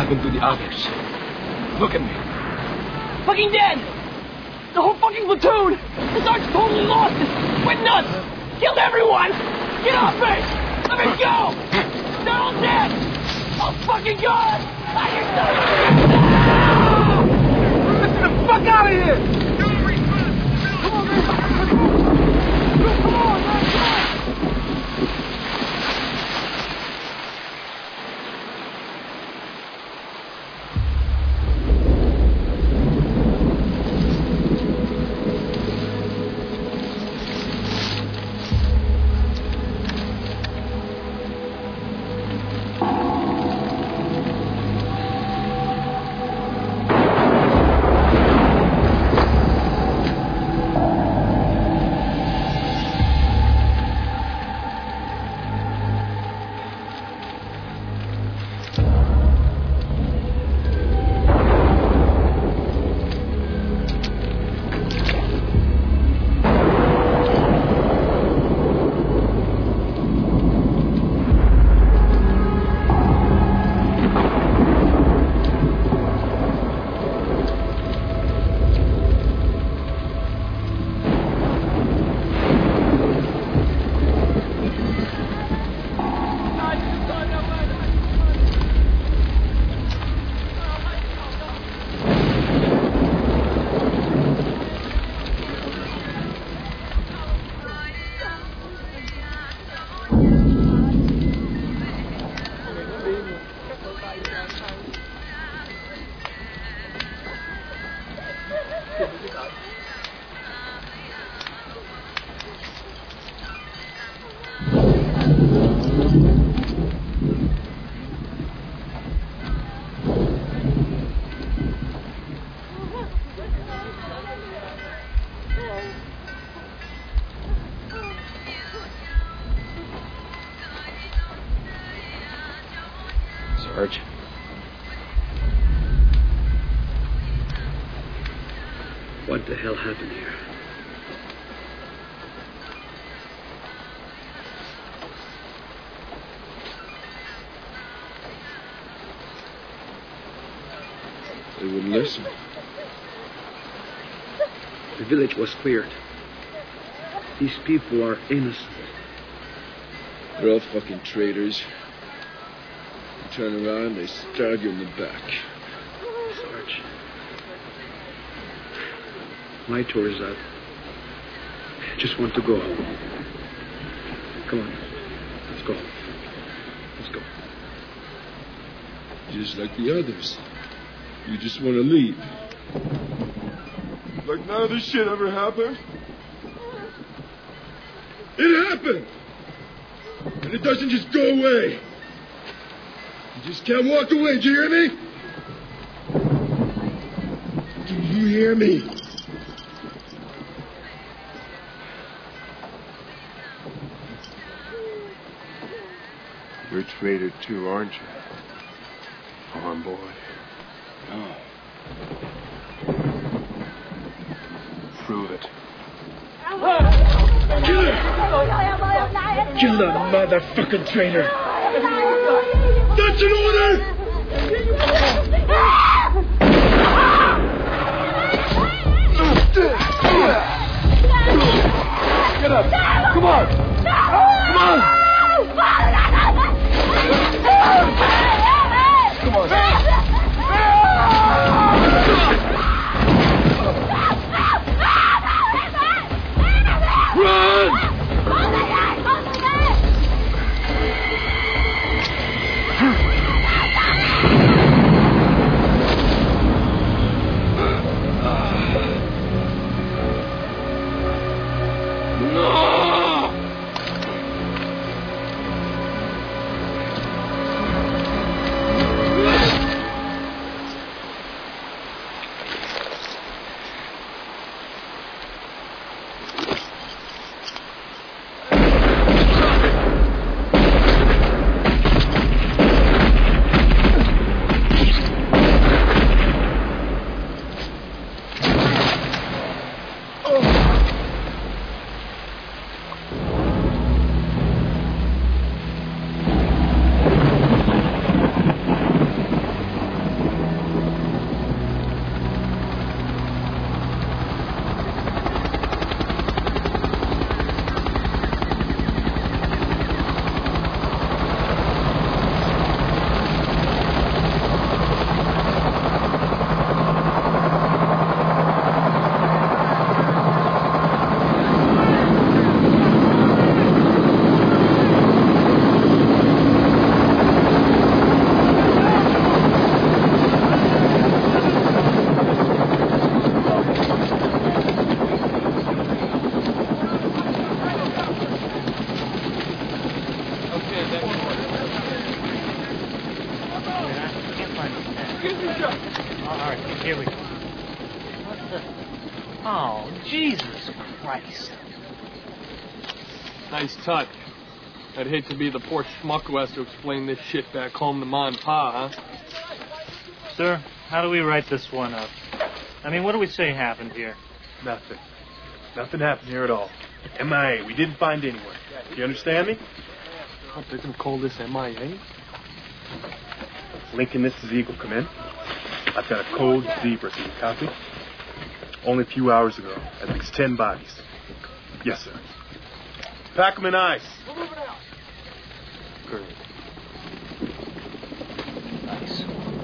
happened to the others? Look at me. Fucking dead! The whole fucking platoon! The sergeant's totally lost it! Went nuts! Killed everyone! Get off me! Let me go! They're all dead! Oh fucking God! I hear something! Get the fuck out of here! Come on, man! Come on, man! Sarge. What the hell happened here? They wouldn't listen. The village was cleared. These people are innocent. They're all fucking traitors. You turn around, they stab you in the back. Sarge. My tour is up. I just want to go home. Come on. Let's go. Let's go. Just like the others. You just want to leave. Like none of this shit ever happened. It happened! And it doesn't just go away. You just can't walk away, do you hear me? Do you hear me? You're a traitor too, aren't you? Farm boy. No. Prove it. Kill her! Kill the motherfucking traitor! That's an order! Get up! Come on! Come on! Come on! Run! No! Oh, Jesus Christ. Nice touch. I'd hate to be the poor schmuck who has to explain this shit back home to Ma and Pa, huh? Sir, how do we write this one up? I mean, what do we say happened here? Nothing. Nothing happened here at all. MIA. We didn't find anyone. Do you understand me? Oh, they're gonna call this MIA? Lincoln, this is Eagle. Come in. I've got a cold zebra. Can you copy? Only a few hours ago. At least 10 bodies. Yes, sir. Pack them in ice. We're moving out. Great. Nice.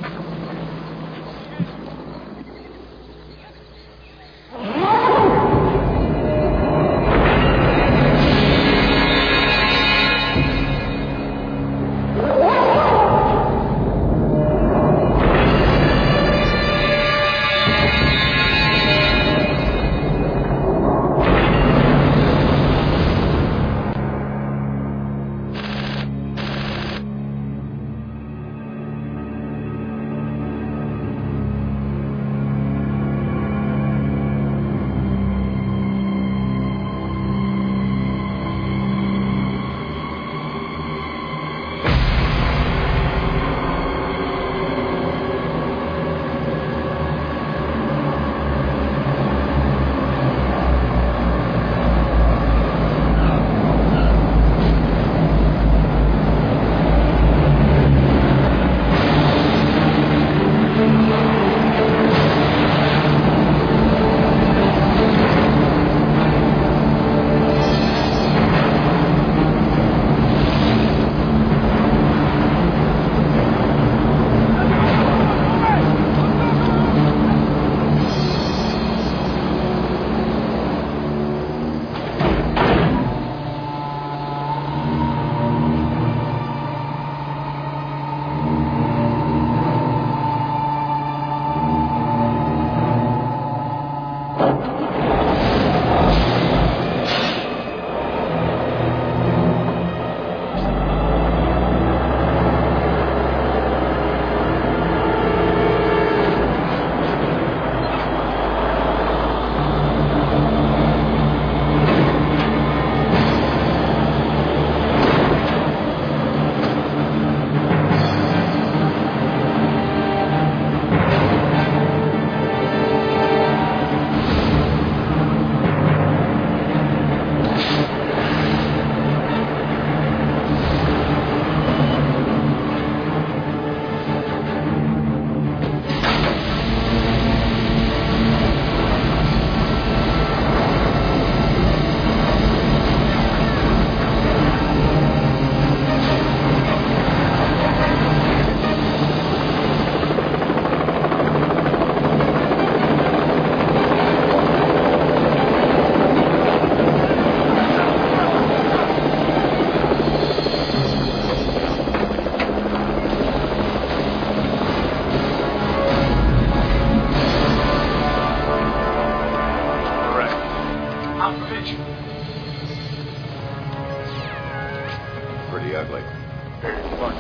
Pretty ugly. Very funny.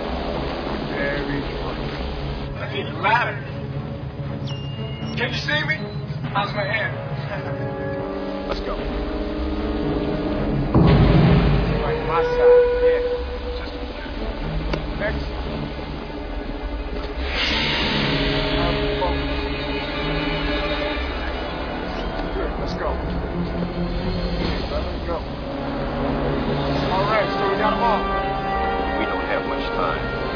Very funny. Nothing even matter. Can you see me? How's my hair? Let's go. Right, my side. Yeah. Just next. Good. Let's go. Let's go. All right, so we got them all. We don't have much time.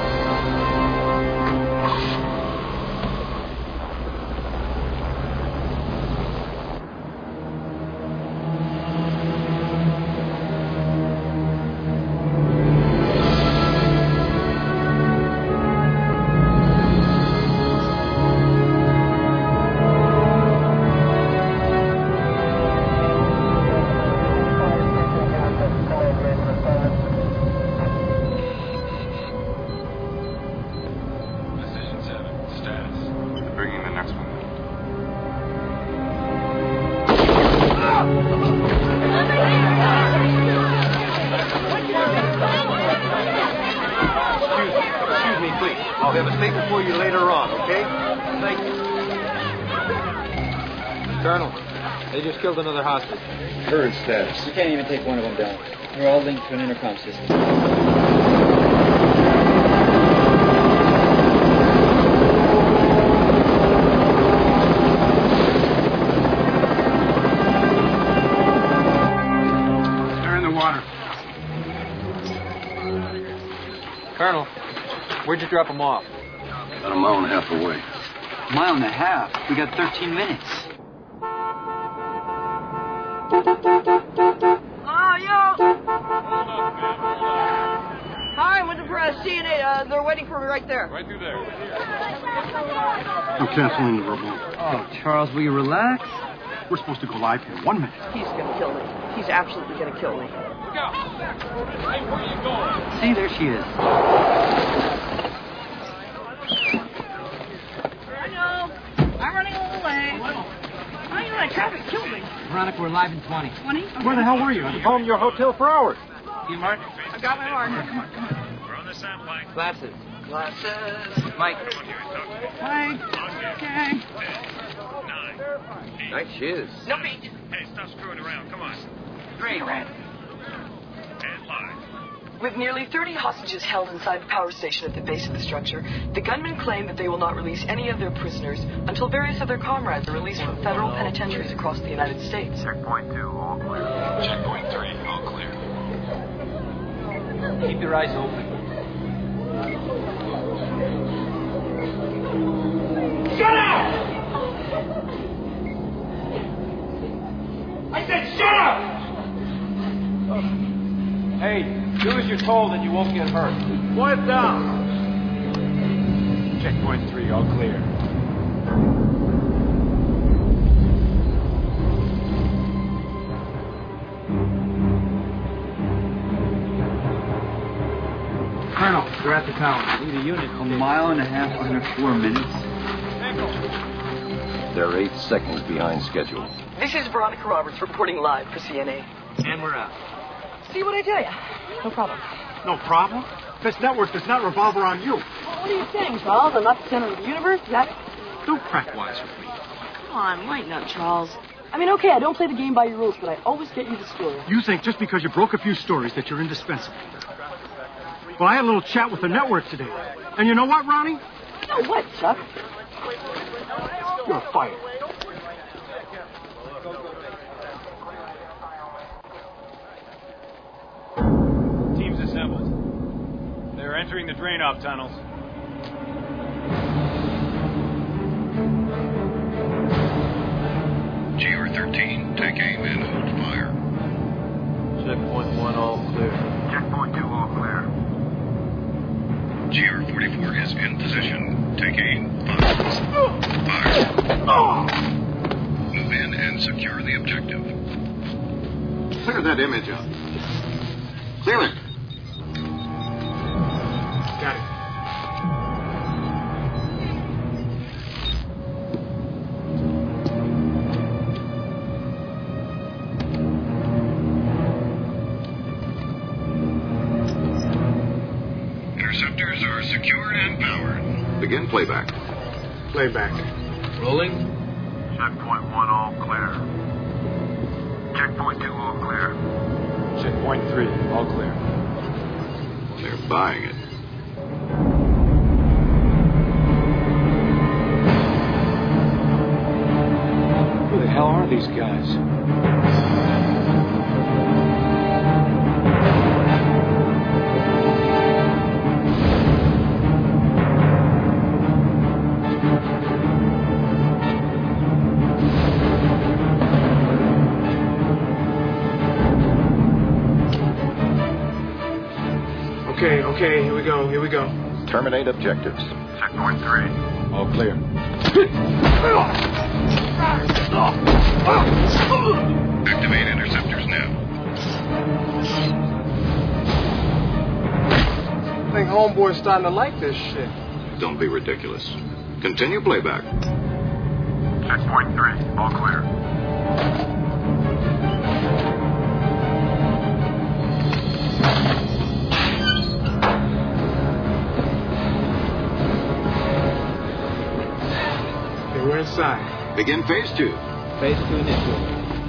Excuse me, please. I'll have a statement for you later on, okay? Thank you. Colonel, they just killed another hostage. Current status. We can't even take one of them down. We're all linked to an intercom system. They're in the water. Colonel, where'd you drop them off? About a mile and a half away. A mile and a half? We got 13 minutes. Hi, I'm with the press. CNA, they're waiting for me right there. Right through there. I'm canceling the robot. Oh, Charles, will you relax? We're supposed to go live in 1 minute. He's gonna kill me. He's absolutely gonna kill me. Look out. Hey, where are you going? See, there she is. I know. I'm running a little late. I know that traffic killed me. Veronica, we're live in 20. 20? Where the hell were you? Home your hotel for hours. You, Mark? I got my marker. We're on the sound line. Glasses. Glasses. Mike. Mike. Okay. 9. Nice shoes. No beat. Hey, stop screwing around. Come on. Great. And live. With nearly 30 hostages held inside the power station at the base of the structure, the gunmen claim that they will not release any of their prisoners until various of their comrades are released from federal penitentiaries across the United States. Checkpoint 2, all clear. Checkpoint 3, all clear. Keep your eyes open. Shut up! I said shut up! Hey, do as you're told and you won't get hurt. Quiet down. Checkpoint 3, all clear. Colonel, we're at the tower. Need a unit. A mile and a half under 4 minutes. They're 8 seconds behind schedule. This is Veronica Roberts reporting live for CNA. And we're out. See what I tell you? No problem. No problem? This network does not revolve around you. Well, what are you saying, Charles? I'm not the center of the universe? Is that... Don't crack wise with me. Come on, lighten up, Charles. I mean, okay, I don't play the game by your rules, but I always get you the story. You think just because you broke a few stories that you're indispensable. Well, I had a little chat with the network today. And you know what, Ronnie? You know what, Chuck? You're fired. Teams assembled. They're entering the drain-off tunnels. GR-13, take aim and hold fire. Checkpoint 1, all clear. Checkpoint 2, all clear. GR-44 is in position. Take aim. Fire. Move in and secure the objective. Clear that image up. Clear it. Got it. Interceptors are secured and powered. Begin playback. Playback. Rolling. Checkpoint 1, all clear. Checkpoint 2, all clear. Checkpoint 3, all clear. They're buying it. Who the hell are these guys? Okay, here we go. Terminate objectives. Checkpoint 3. All clear. Activate interceptors now. I think homeboy's starting to like this shit. Don't be ridiculous. Continue playback. Checkpoint 3, all clear. Okay, we're inside. Begin phase 2. Phase 2 initial.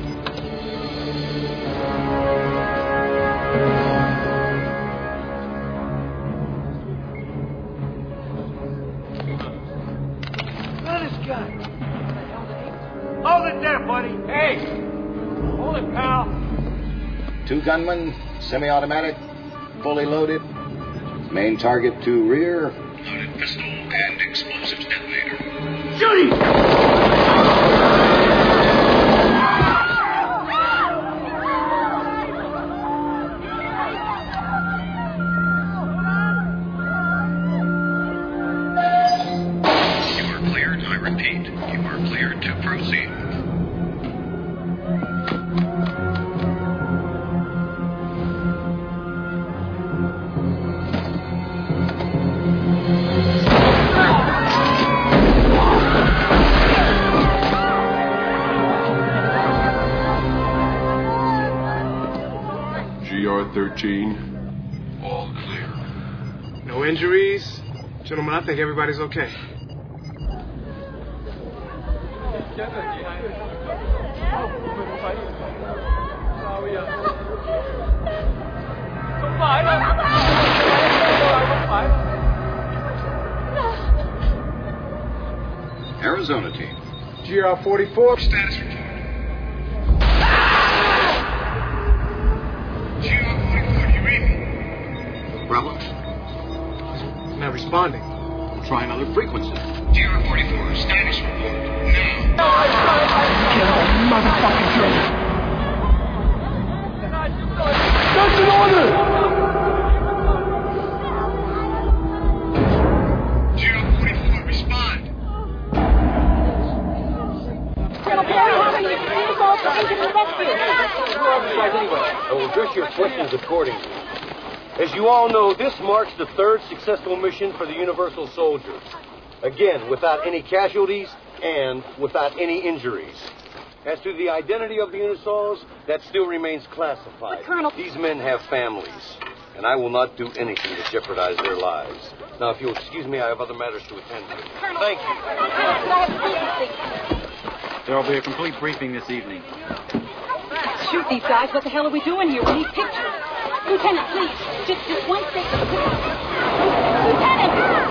Hold it there, buddy. Hey! Hold it, pal. 2 gunmen, semi-automatic, fully loaded. Main target to rear. Loaded pistol and explosives detonator. Shoot You are cleared, I repeat. You are cleared to proceed. GR-13. All clear. No injuries? Gentlemen, I think everybody's okay. Arizona team. GR-44. Status report. GR-44, do you read me? Rebels? Not responding. We'll try another frequency. GR-44, status report. Now. Get that motherfucking drink. That's an order! GR-44, respond. I will address your questions accordingly. As you all know, this marks the 3rd successful mission for the Universal Soldier. Again, without any casualties and without any injuries. As to the identity of the Unisols, that still remains classified. But, Colonel... These men have families, and I will not do anything to jeopardize their lives. Now, if you'll excuse me, I have other matters to attend to. Colonel... Thank you. There will be a complete briefing this evening. Shoot these guys. What the hell are we doing here? We need pictures. Lieutenant, please. Just one second. Lieutenant!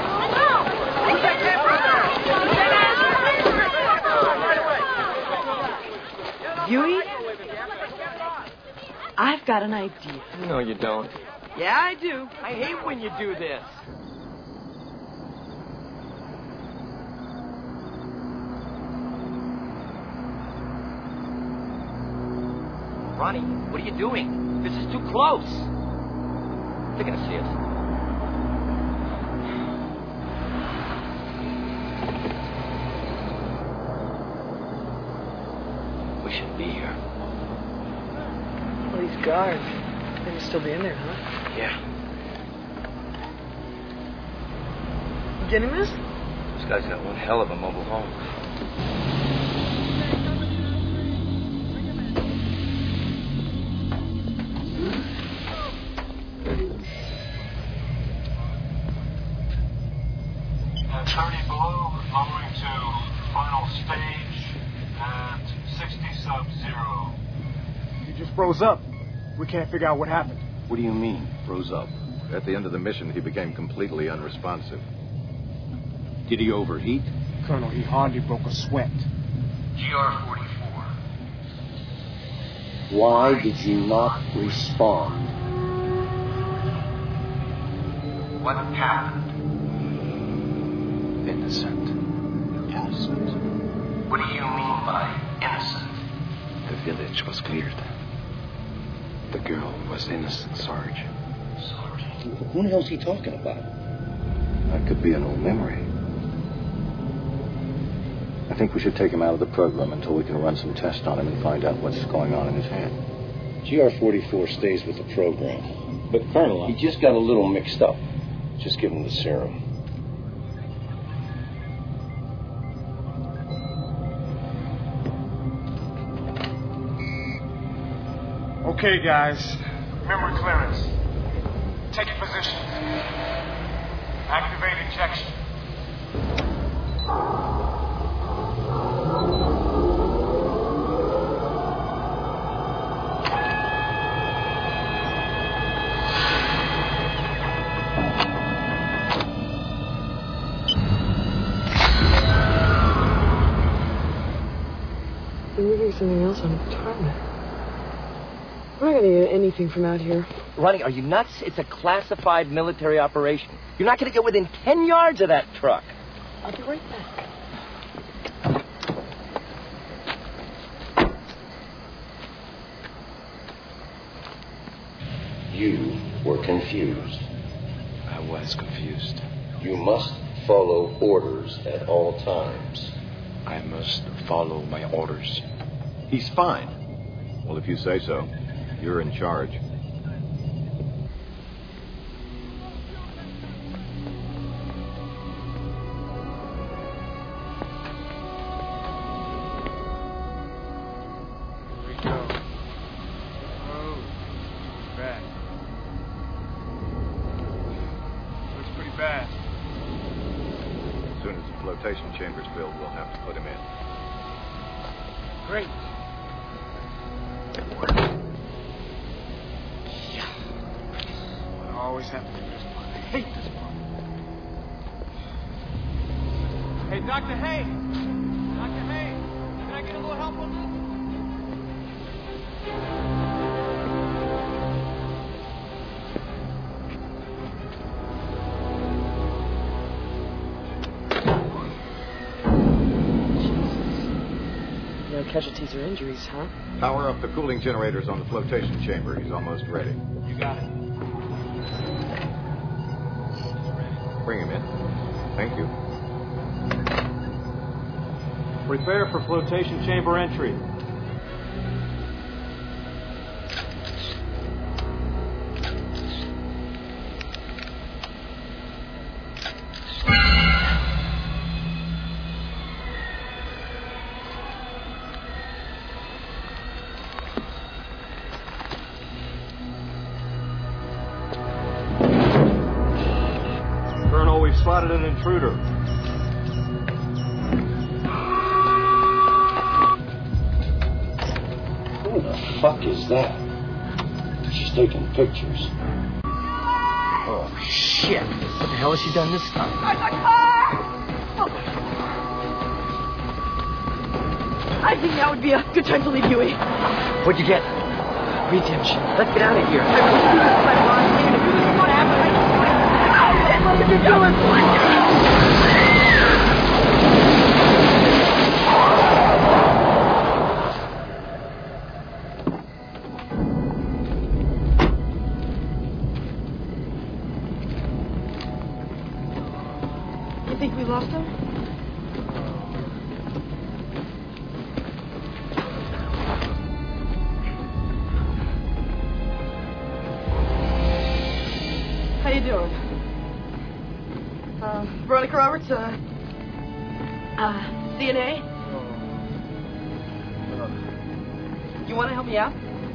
Huey? I've got an idea. No, you don't. Yeah, I do. I hate when you do this. Ronnie, what are you doing? This is too close. They're gonna see us. We should be here. All these guards. They must still be in there, huh? Yeah. You getting this? This guy's got one hell of a mobile home. Attorney Blue, lowering to final stage at 60 sub-0. You just froze up. We can't figure out what happened. What do you mean, froze up? At the end of the mission, he became completely unresponsive. Did he overheat? Colonel, he hardly broke a sweat. GR-44. Why did you not respond? What happened? Innocent. Innocent. What do you mean by innocent? The village was cleared. The girl was innocent, Sarge. Sarge? Who the hell's he talking about? That could be an old memory. I think we should take him out of the program until we can run some tests on him and find out what's going on in his head. GR-44 stays with the program. But, Colonel, he just got a little mixed up. Just give him the serum. Okay, guys. Memory clearance. Take your position. Activate injection. you're getting something else on the tarmac. We're not going to get anything from out here. Ronnie, are you nuts? It's a classified military operation. You're not going to get within 10 yards of that truck. I'll be right back. You were confused. I was confused. You must follow orders at all times. I must follow my orders. He's fine. Well, if you say so. You're in charge. Flotation chamber's filled, we'll have to put him in. Great. Yeah. What always happens to this part? I hate this part. Hey, Dr. Hay! Dr. Hay! Can I get a little help on this? No casualties or injuries, huh? Power up the cooling generators on the flotation chamber. He's almost ready. You got it. Bring him in. Thank you. Prepare for flotation chamber entry. Spotted an intruder. Who the fuck is that? She's taking pictures. Oh, shit. What the hell has she done this time? I think now would be a good time to leave Huey. What'd you get? Redemption. Let's get out of here. I wish you would fight on. Even if you didn't want to happen, what are you doing? You think we lost him? How you doing? Veronica Roberts, CNA? You want to help me out?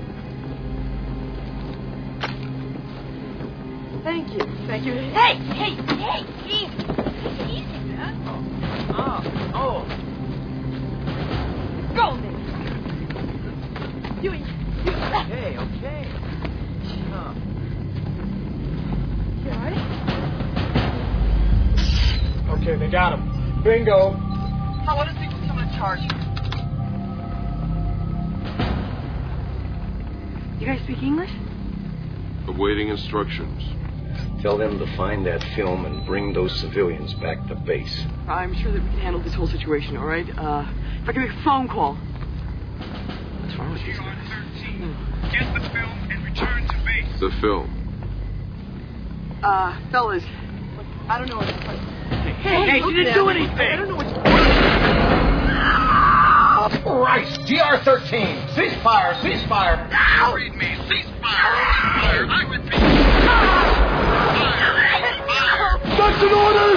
Thank you. Thank you. Hey! Easy, man. Oh. Go, Nick. Okay. You all right? Okay, they got him. Bingo. I want to speak with someone in charge. You guys speak English? Awaiting instructions. Tell them to find that film and bring those civilians back to base. I'm sure that we can handle this whole situation, all right? If I can make a phone call. What's wrong with you? Get the film and return to base. The film. Fellas, I don't know what to Hey, she didn't do anything. I don't know what Christ! GR-13! Ceasefire! Ceasefire! Now! Read me. Ceasefire! Ceasefire! I repeat. Ceasefire! That's an order!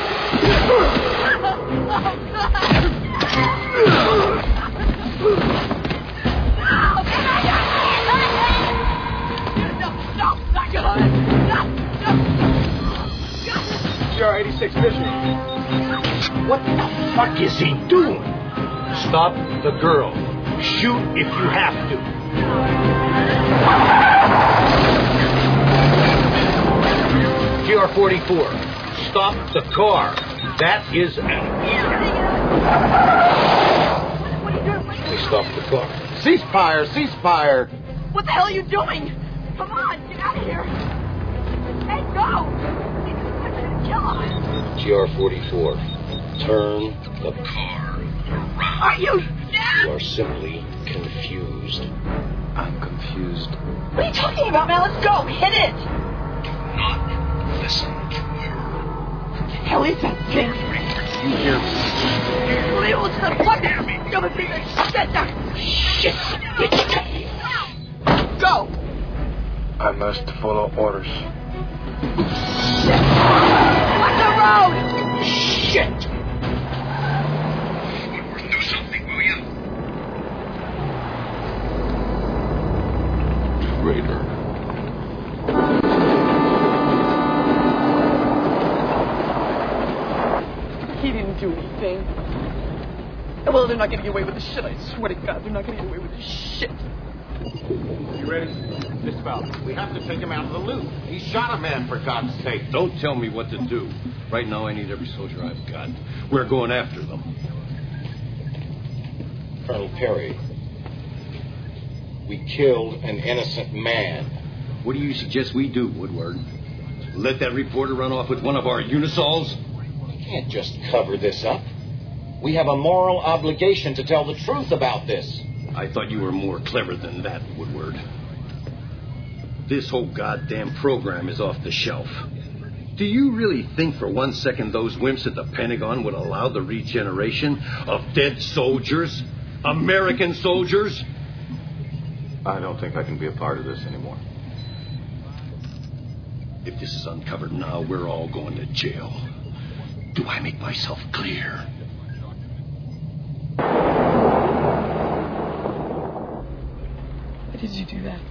GR-86 mission. What the fuck is he doing? Stop the girl. Shoot if you have to. GR-44. Stop the car. That is an order. What are you doing? stop the clock. Ceasefire! Ceasefire! What the hell are you doing? Come on, get out of here. Hey, go! He's going to kill us. GR-44, turn the car around. Are you dead? You are simply confused. I'm confused. What are you talking about, man? Let's go. Hit it. Do not listen to her. What the hell is that thing? You hear me? Leo, it's the fucking stupid thing that shit down. Shit. Go. I must follow orders. Watch the road. Shit. Woodward, do something, will you? Traitor. He didn't do anything. Well, they're not going to get away with this shit. I swear to God, they're not going to get away with this shit. You ready? Just about. We have to take him out of the loop. He shot a man, for God's sake. Don't tell me what to do. Right now, I need every soldier I've got. We're going after them. Colonel Perry, we killed an innocent man. What do you suggest we do, Woodward? Let that reporter run off with one of our Unisols? We can't just cover this up. We have a moral obligation to tell the truth about this. I thought you were more clever than that, Woodward. This whole goddamn program is off the shelf. Do you really think for 1 second those wimps at the Pentagon would allow the regeneration of dead soldiers? American soldiers? I don't think I can be a part of this anymore. If this is uncovered now, we're all going to jail. Do I make myself clear? Why did you do that?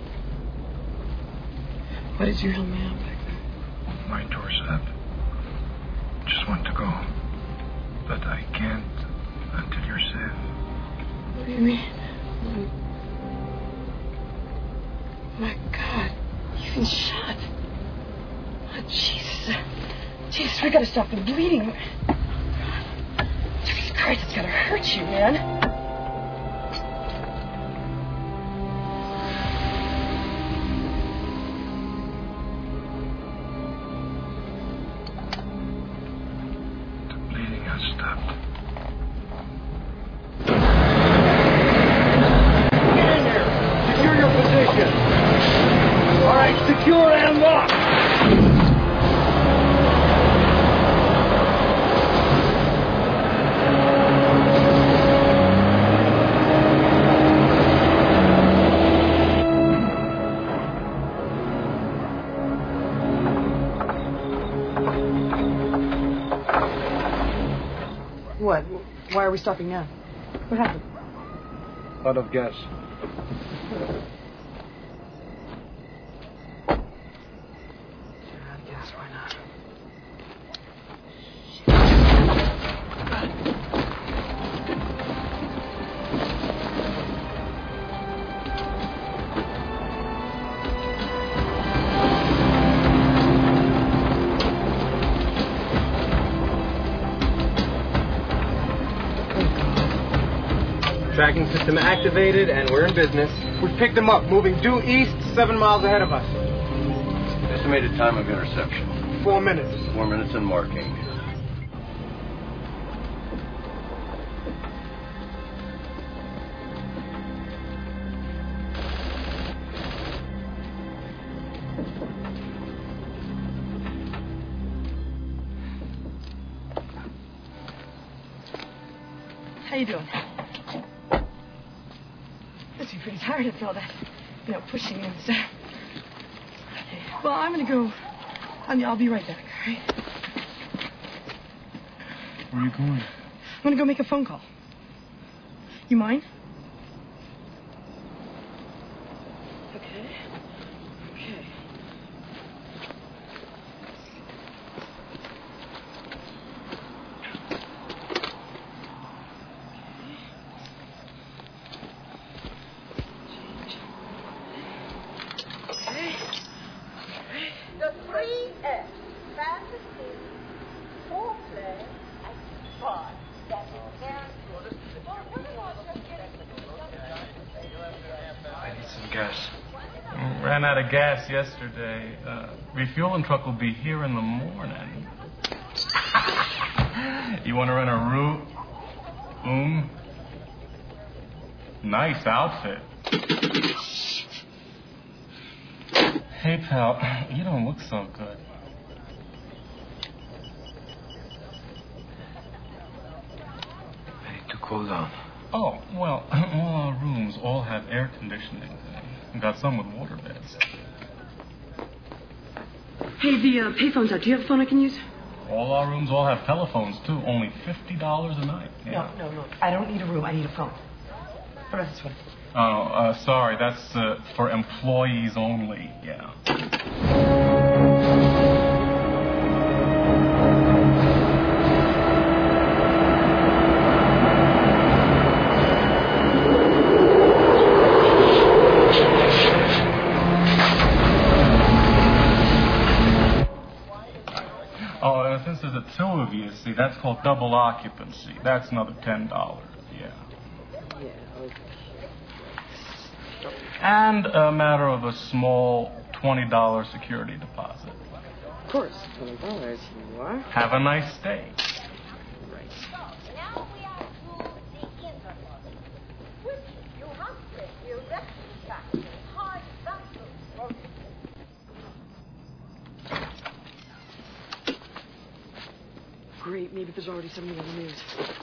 Why did you help me out back then? My door's up. Just want to go. But I can't until you're safe. What do you mean? My God, you've been shot. Oh, Jesus. Jesus, we gotta stop the bleeding. Jesus Christ, it's gotta hurt you, man. What? Why are we stopping now? What happened? Out of gas. I guess why not? Tracking system activated, and we're in business. We picked them up, moving due east, 7 miles ahead of us. Estimated time of interception. 4 minutes. 4 minutes and marking. How you doing? Must be pretty tired after all that, pushing and stuff. Okay. Well, I'm gonna go. I'll be right back, all right? Where are you going? I'm gonna go make a phone call. You mind? Okay. Okay. The 3S, fantasy, foreplay, and fun. That is guaranteed. Gas. Ran out of gas yesterday. Refueling truck will be here in the morning. You want to rent a room? Nice outfit. Hey, pal, you don't look so good. I need to cool down. Oh, well, all our rooms all have air conditioning. We've got some with water beds. Hey, the payphone's out. Do you have a phone I can use? All our rooms all have telephones, too. Only $50 a night. Yeah. No. I don't need a room. I need a phone. What about this one? Oh, sorry. That's for employees only. Yeah. Oh, since there's the two of you, see, that's called double occupancy. That's another $10. Yeah. Yeah, okay. And a matter of a small $20 security deposit. Of course, $20. You are. Have a nice day. Great, maybe there's already something in the news.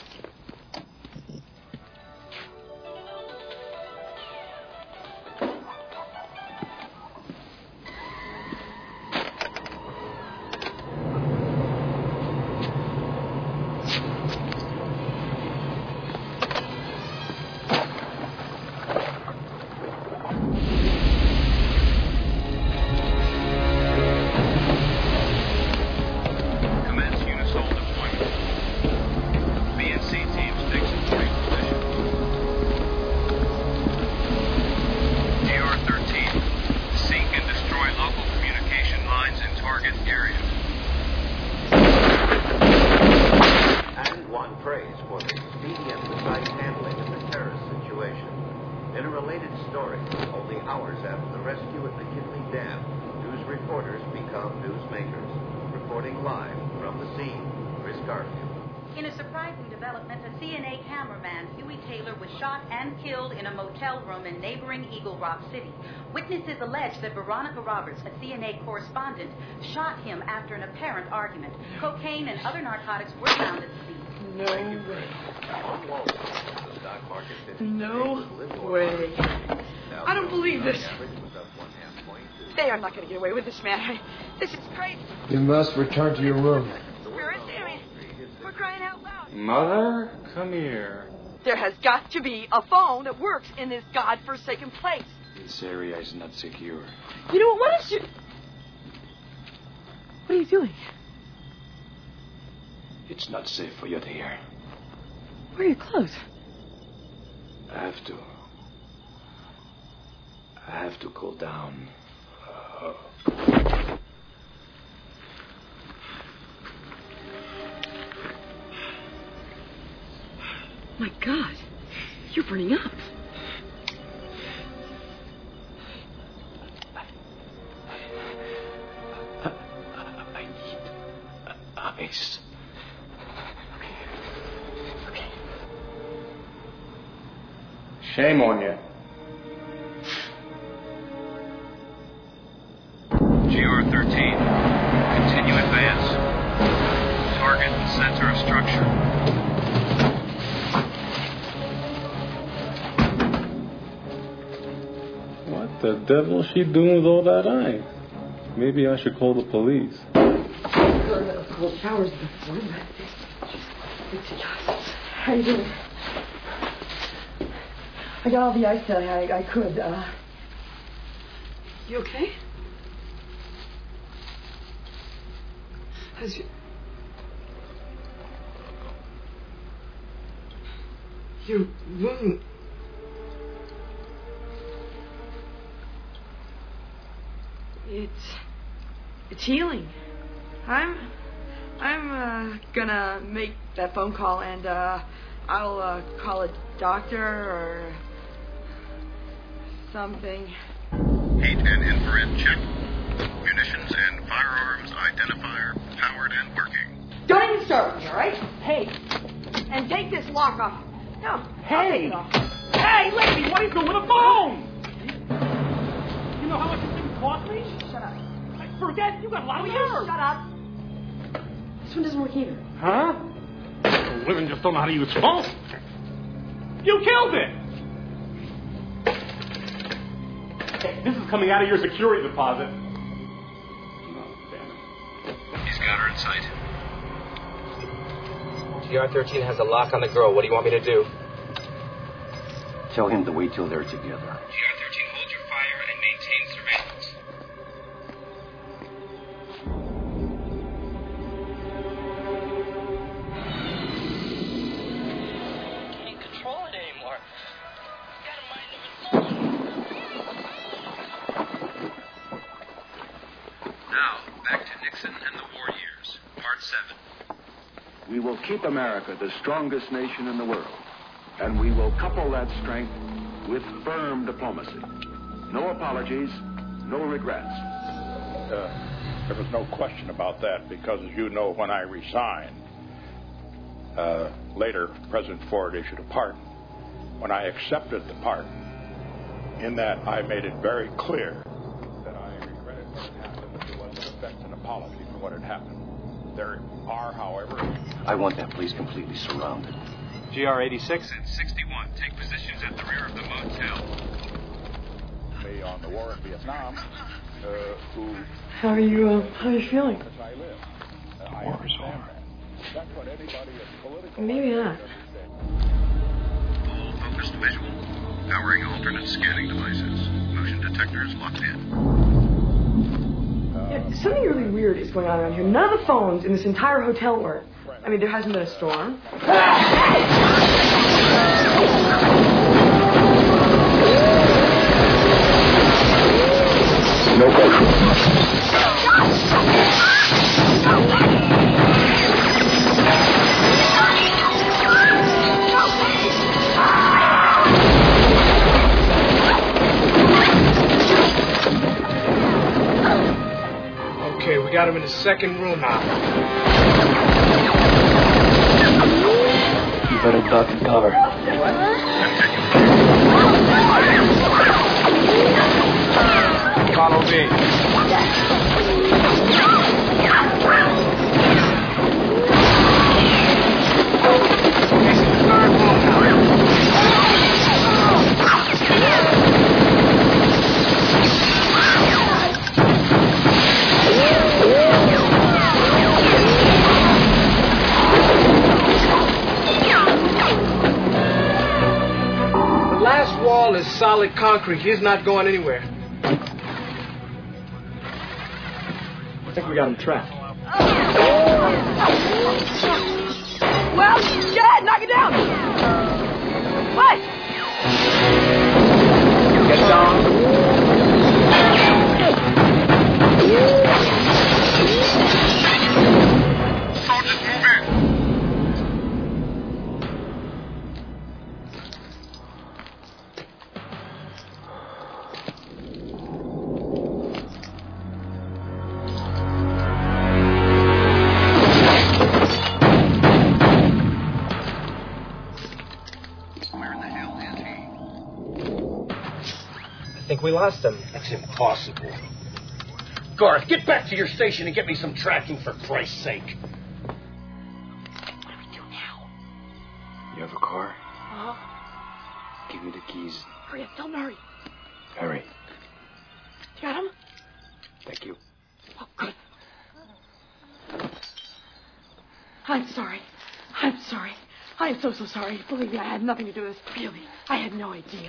Witnesses allege that Veronica Roberts, a CNA correspondent, shot him after an apparent argument. Cocaine and other narcotics were found at the scene. No way. No way. I don't believe this. They are not going to get away with this, man. This is crazy. You must return to your room. Where is Sammy? We're crying out loud. Mother, come here. There has got to be a phone that works in this godforsaken place. This area is not secure. You know what is you... What are you doing? It's not safe for you to hear. Where are your clothes? I have to cool down. My God, you're burning up. I need ice. Okay. Shame on you. GR-13. Continue advance. Target the center of structure. What the devil is she doing with all that ice? Maybe I should call the police. Cold showers before, but... How you doing? I got all the ice that I could. You okay? How's your wound? It's healing. I'm gonna make that phone call and I'll call a doctor or something. Heat and infrared check. Munitions and firearms identifier powered and working. Don't even start with me, all right? Hey, and take this lock off. No. Hey! Hey, lady, what are you doing with a phone? You know how much this thing cost me? Shut up. Forget, you got a lot of nerve. Shut up. This one doesn't work either. Huh? Women just don't know how to use phones. You killed it! Hey, this is coming out of your security deposit. He's got her in sight. GR-13 has a lock on the girl. What do you want me to do? Tell him to wait till they're together. GR-13, hold your fire and maintain surveillance. Can't control it anymore. Got a mind of its own. Now, back to Nixon and the war years, part 7. We will keep America the strongest nation in the world, and we will couple that strength with firm diplomacy. No apologies, no regrets. There was no question about that because, as you know, when I resigned, later President Ford issued a pardon. When I accepted the pardon, in that I made it very clear that I regretted what had happened, but there wasn't effect an apology for what had happened. There are, however... I want that place completely surrounded. GR-86 and 61, take positions at the rear of the motel. Me on the war in Vietnam, who... How are you feeling? As I live. I understand that. That's what anybody is political... Maybe not. Full focused visual. Powering alternate scanning devices. Motion detectors locked in. Yeah, something really weird is going on around here. None of the phones in this entire hotel work. I mean, there hasn't been a storm. No question. Okay, we got him in the second room now. You better duck and cover. Follow me. The last wall is solid concrete. He's not going anywhere. I think we got him trapped. Well, go ahead, knock it down. What? Get down. Sergeant, move in. I think we lost him. That's impossible. Garth, get back to your station and get me some tracking for Christ's sake. You have a car? Uh-huh. Give me the keys. Hurry up, tell him to hurry. Hurry. You got him? Thank you. Oh, good. I'm sorry. I'm sorry. I am so sorry. Believe me, I had nothing to do with this. Really, I had no idea.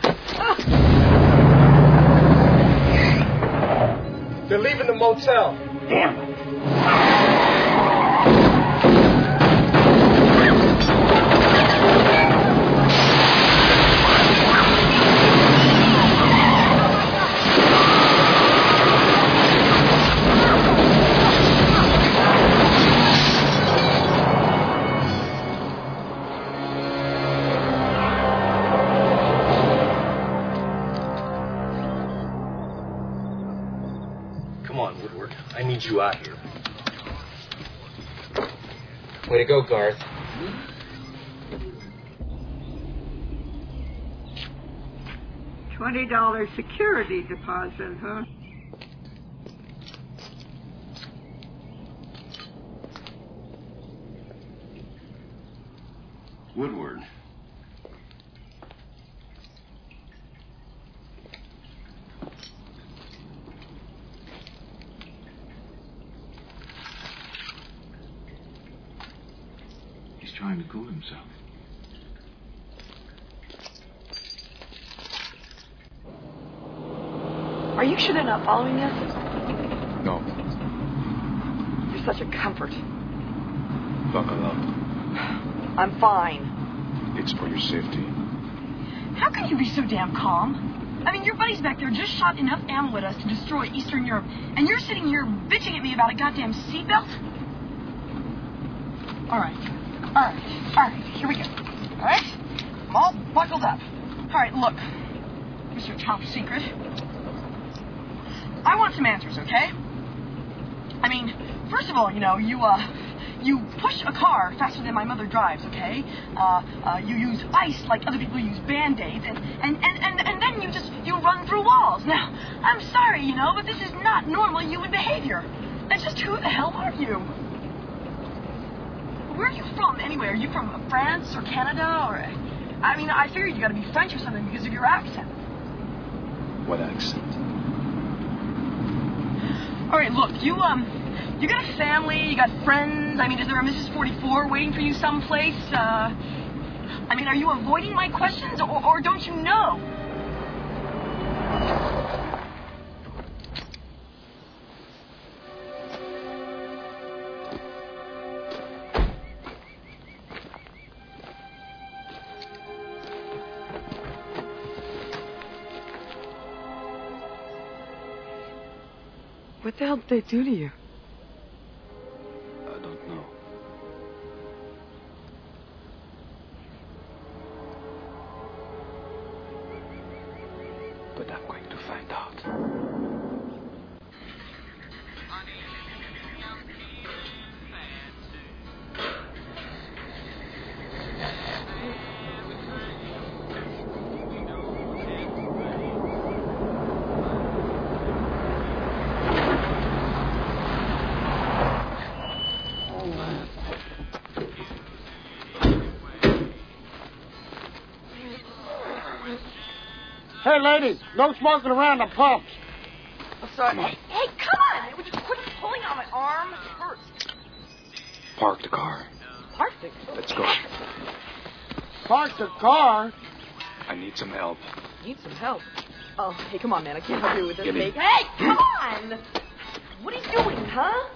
They're leaving the motel. Damn it. on, Woodward. I need you out here. Way to go, Garth. $20 security deposit, huh? Woodward. He's trying to cool himself. Are you sure they're not following us? No. You're such a comfort. Buckle up. I'm fine. It's for your safety. How can you be so damn calm? I mean, your buddies back there just shot enough ammo at us to destroy Eastern Europe, and you're sitting here bitching at me about a goddamn seatbelt? All right, here we go. All right? I'm all buckled up. All right, look, Mr. Top Secret. I want some answers, okay? I mean, first of all, you push a car faster than my mother drives, okay? You use ice like other people use Band-Aids, and then you run through walls. Now, I'm sorry, but this is not normal human behavior. And just who the hell are you? Where are you from, anyway? Are you from France or Canada, or... I mean, I figured you gotta be French or something because of your accent. What accent? All right, look, you got a family, you got friends. I mean, is there a Mrs. 44 waiting for you someplace? I mean, are you avoiding my questions, or don't you know? What the hell did they do to you? I don't know. But I'm going to find out. Hey, ladies, no smoking around the pumps. I'm sorry. Hey, come on! Would you quit pulling on my arm? It hurts. Park the car. Park the... Let's go. Park the car? I need some help. Need some help? Oh, hey, come on, man. I can't help you with this, Get in. mate. Hey, come on! What are you doing, huh?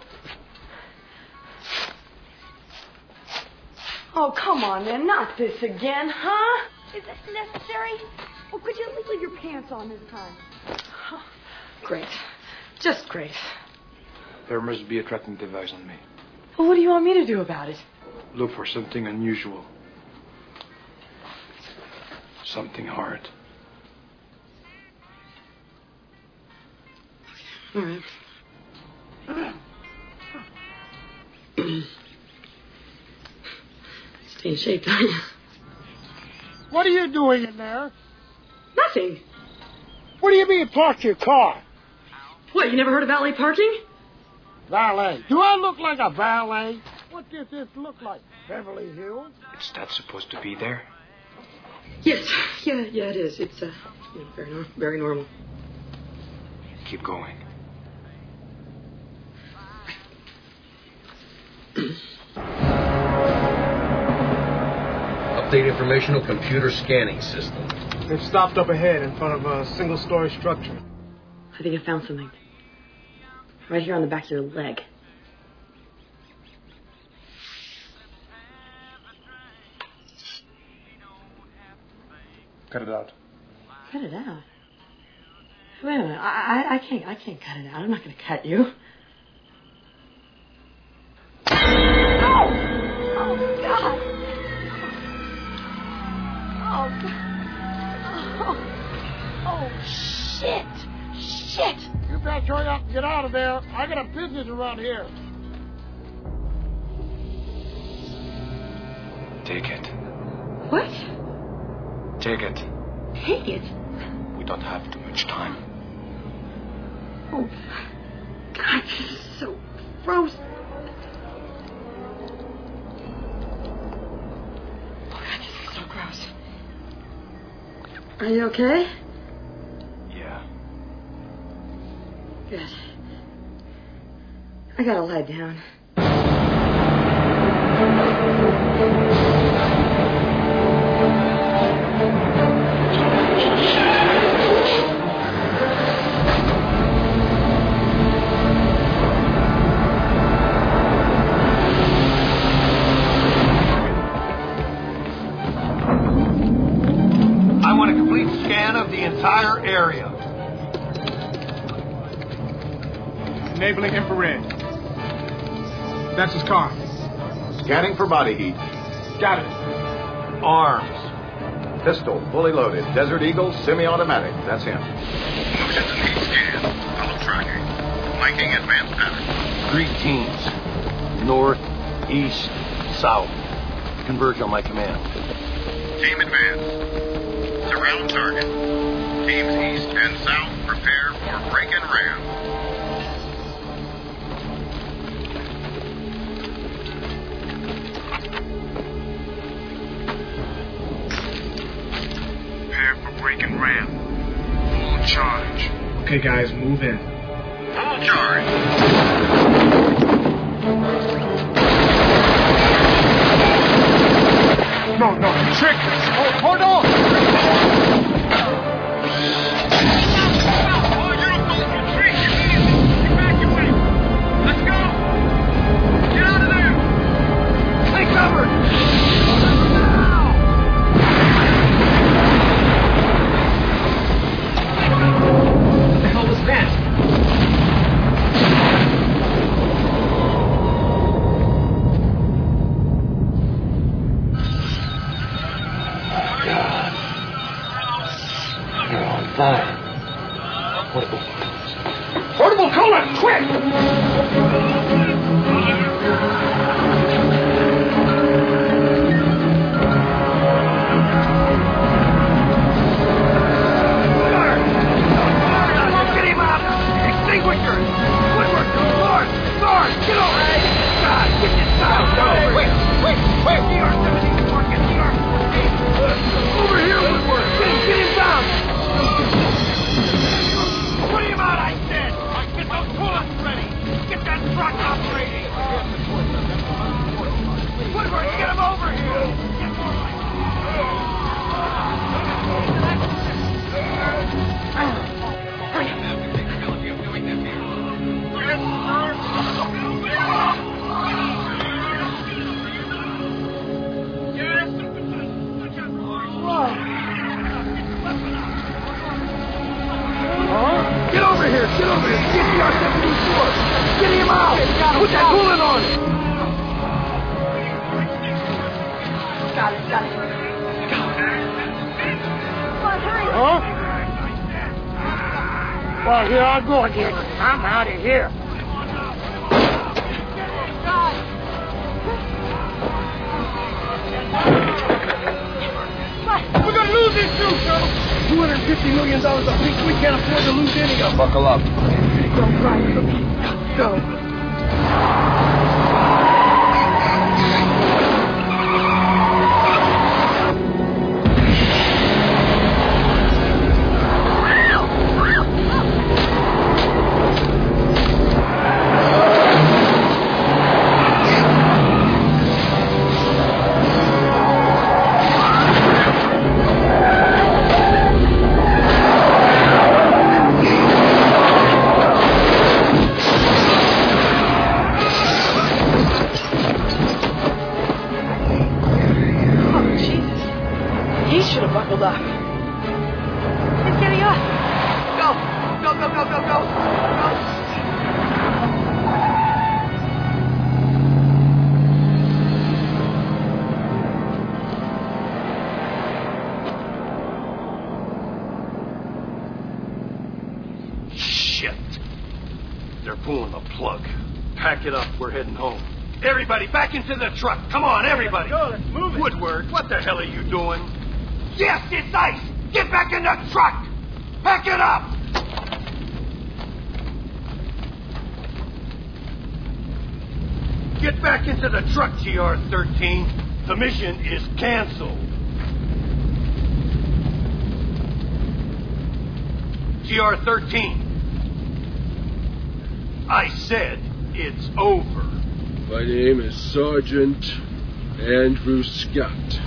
Oh, come on, man. Not this again, huh? Is this necessary? Or could you at least leave your pants on this time? Oh, great. Just great. There must be a tracking device on me. Well, what do you want me to do about it? Look for something unusual. Something hard. All right. Stay in shape, don't you? What are you doing in there? Nothing. What do you mean, park your car? What, you never heard of valet parking? Valet. Do I look like a valet? What does this look like? Beverly Hills? Is that supposed to be there? Yes. Yeah, it is. It's very normal. Keep going. Update informational computer scanning system. They've stopped up ahead in front of a single-story structure. I think I found something. Right here on the back of your leg. Cut it out. Cut it out? Wait a minute. I can't cut it out. I'm not going to cut you. Oh! Oh, God! Oh, God. Oh, shit! Shit! You better guys hurry up and get out of there. I got a business around here. Take it. What? Take it. Take it? We don't have too much time. Oh, God, this is so gross. Oh, God, this is so gross. Are you okay? Yeah. Good. I gotta lie down. I want a complete scan of the entire area. Enabling infrared. That's his car. Scanning for body heat. Got it. Arms. Pistol, fully loaded. Desert Eagle, semi-automatic. That's him. Motions and heat scan. Follow tracking. Flanking advanced pattern. 3 teams. North, east, south. Converge on my command. Team advance. Surround target. Teams east and south prepare for break and ram. Prepare for break and ram. Full charge. Okay, guys, move in. Full charge. No, trick! Hold on! Let's go! Get out of there! Take cover! What the hell was that? Fire. Portable cooler, quick! Get him out! Extinguishers! Woodward! Lord! Get over! God, get this down! Wait! ER-74, get ER-14! Over here, Woodward! Get him down! Put him out, I said! Get those coolants ready! Get that truck operating! Woodward, get him over here! Get more light! Get over here! Get ER-74! Get him out! Put that coolant on! Got it. Come on, hurry! Huh? Well, here I go again. I'm out of here. We're gonna lose this too, Colonel! $250 million apiece. We can't afford to lose any of them. Buckle up. Go. they're pulling the plug. Pack it up. We're heading home. Everybody, back into the truck. Come on, everybody. Let's go. Let's move it. Woodward, what the hell are you doing? Yes, it's ice. Get back in the truck. Pack it up. Get back into the truck, GR-13. The mission is canceled. GR-13. I said it's over. My name is Sergeant Andrew Scott.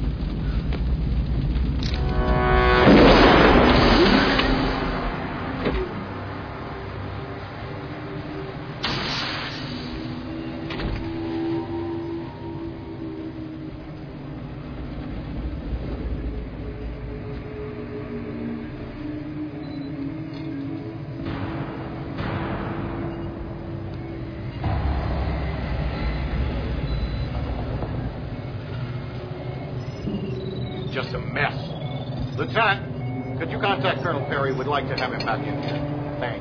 Just a mess. Lieutenant, could you contact Colonel Perry? We'd like to have him back in here. Thank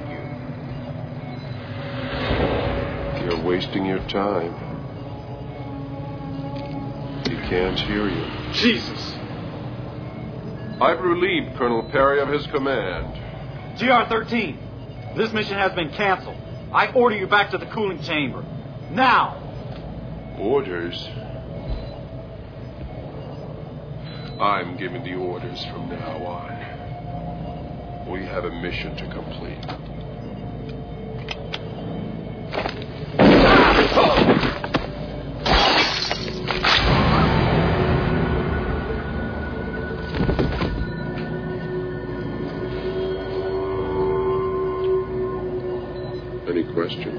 you. You're wasting your time. He can't hear you. Jesus! I've relieved Colonel Perry of his command. GR-13, this mission has been canceled. I order you back to the cooling chamber. Now! Orders? I'm giving the orders from now on. We have a mission to complete. Any questions?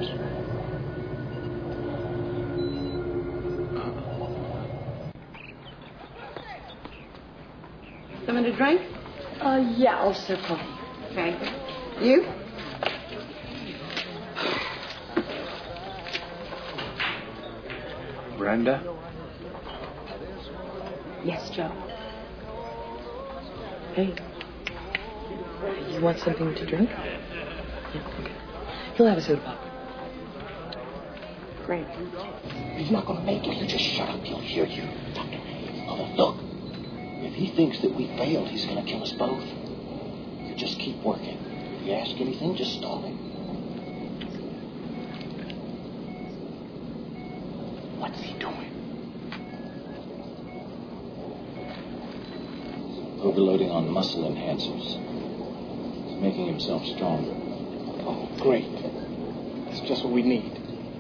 Something to drink? Yeah, I'll serve coffee. Thank you. You? Brenda? Yes, Joe. Hey. You want something to drink? Yeah, okay. He'll have a soda pop. Great. He's not going to make it. You just shut up. He'll hear you. Dr. Mother, look. If he thinks that we failed, he's going to kill us both. You just keep working. If you ask anything, just stall him. What's he doing? Overloading on muscle enhancers. He's making himself stronger. Oh, great. That's just what we need.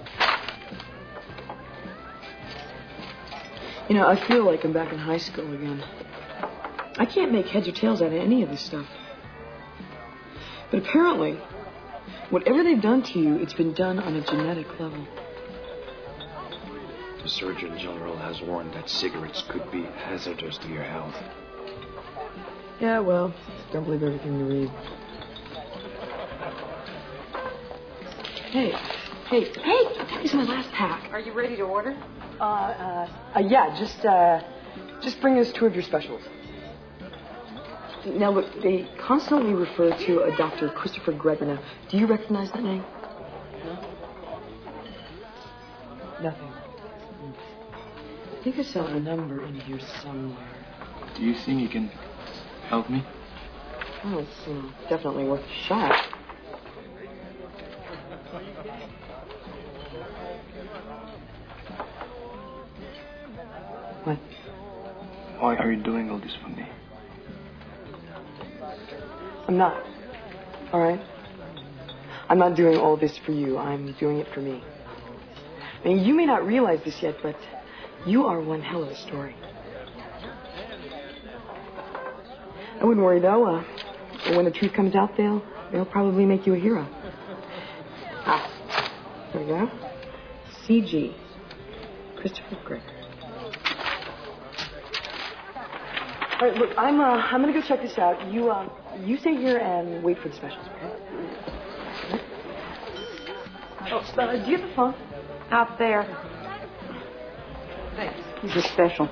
You know, I feel like I'm back in high school again. I can't make heads or tails out of any of this stuff. But apparently, whatever they've done to you, it's been done on a genetic level. The Surgeon General has warned that cigarettes could be hazardous to your health. Yeah, well, don't believe everything you read. Hey, this is my last pack. Are you ready to order? Yeah, just bring us 2 of your specials. Now, look, they constantly refer to a Dr. Christopher Gregor. Now, do you recognize that name? No? Nothing. I think I saw a number in here somewhere. Do you think you can help me? Oh, it's definitely worth a shot. What? Why are you doing all this for me? I'm not. All right? I'm not doing all this for you. I'm doing it for me. I mean, you may not realize this yet, but you are one hell of a story. I wouldn't worry, though. When the truth comes out, they'll probably make you a hero. Ah, there we go. C.G. Christopher Gregor. All right, look, I'm gonna go check this out. You stay here and wait for the specials, okay? Oh, do you have the phone? Out there. Thanks. He's a special.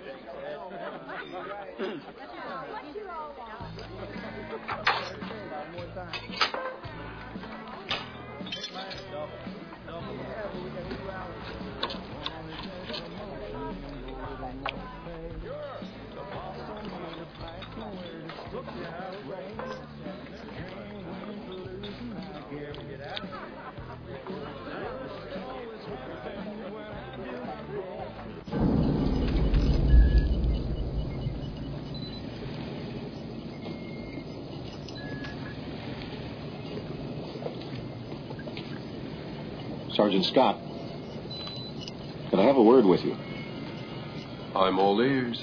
Sergeant Scott, could I have a word with you? I'm all ears.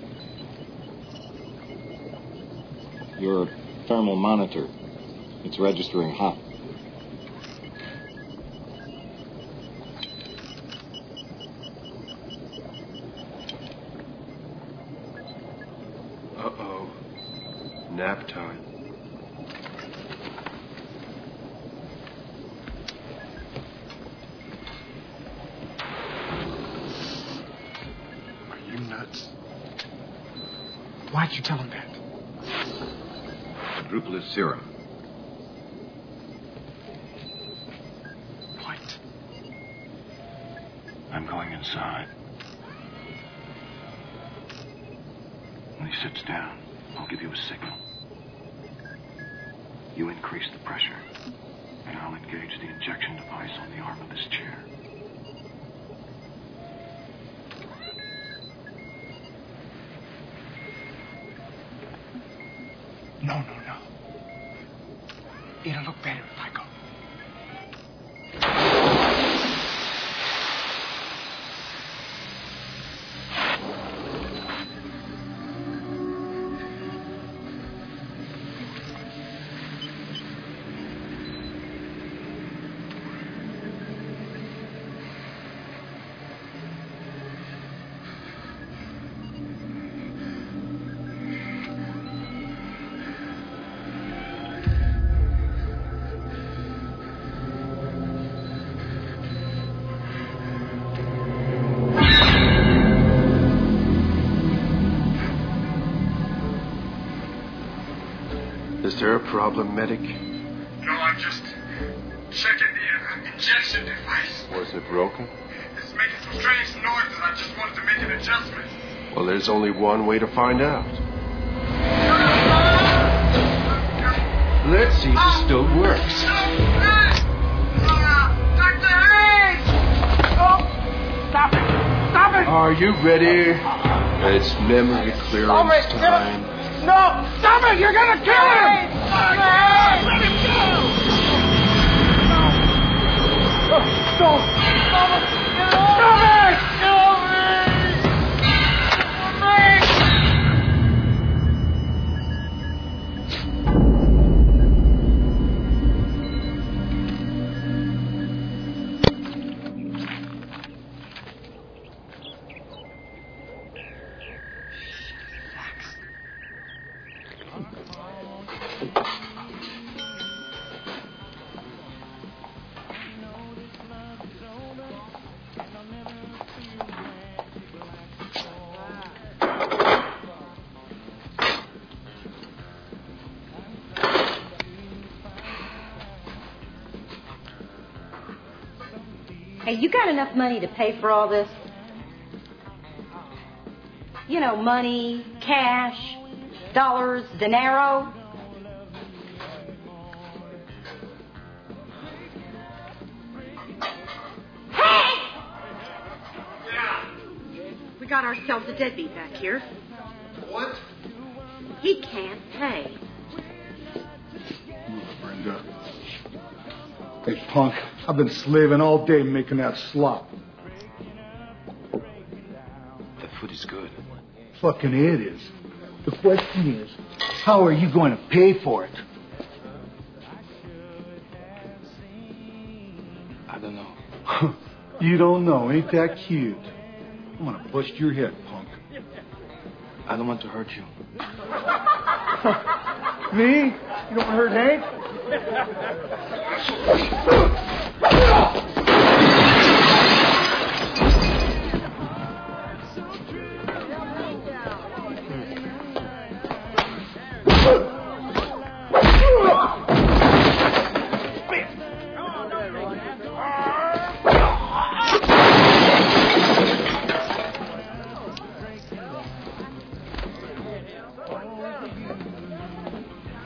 Your thermal monitor, it's registering hot. Uh-oh. Nap time. Why'd you tell him that? Quadruple serum. What? I'm going inside. When he sits down, I'll give you a signal. You increase the pressure, and I'll engage the injection device on the arm of this chair. No. It'll look better if I go. Is there a problem, medic? No, I'm just checking the injection device. Was it broken? It's making some strange noises. I just wanted to make an adjustment. Well, there's only one way to find out. Let's see if it still works. Dr. Hayes! Oh! Stop it! Stop it! Are you ready? It's memory clearance time. No! Stop it! You're gonna kill him! Let him go! No! Stop it! Stop it! Kill Hey, you got enough money to pay for all this? You know, money, cash, dollars, dinero. Hey! We got ourselves a deadbeat back here. What? He can't pay. Brenda. Hey, punk, I've been slaving all day making that slop. That food is good. Fucking it is. The question is, how are you going to pay for it? I don't know. You don't know, ain't that cute? I'm gonna bust your head, punk. I don't want to hurt you. Me? You don't hurt Hank?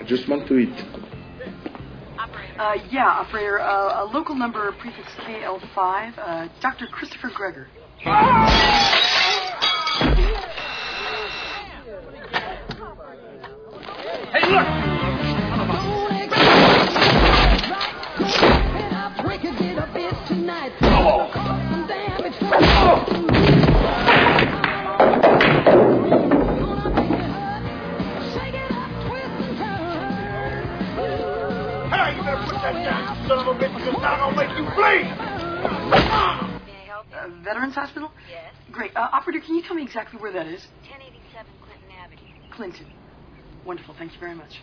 just want to eat. Yeah, operator. A local number, prefix KL5. Dr. Christopher Gregor. Hey, look! Hey, you better put that down, son of a bitch, because I'll make you bleed! Veterans Hospital? Yes. Great. Operator, can you tell me exactly where that is? 1087 Clinton Avenue. Clinton. Wonderful. Thank you very much.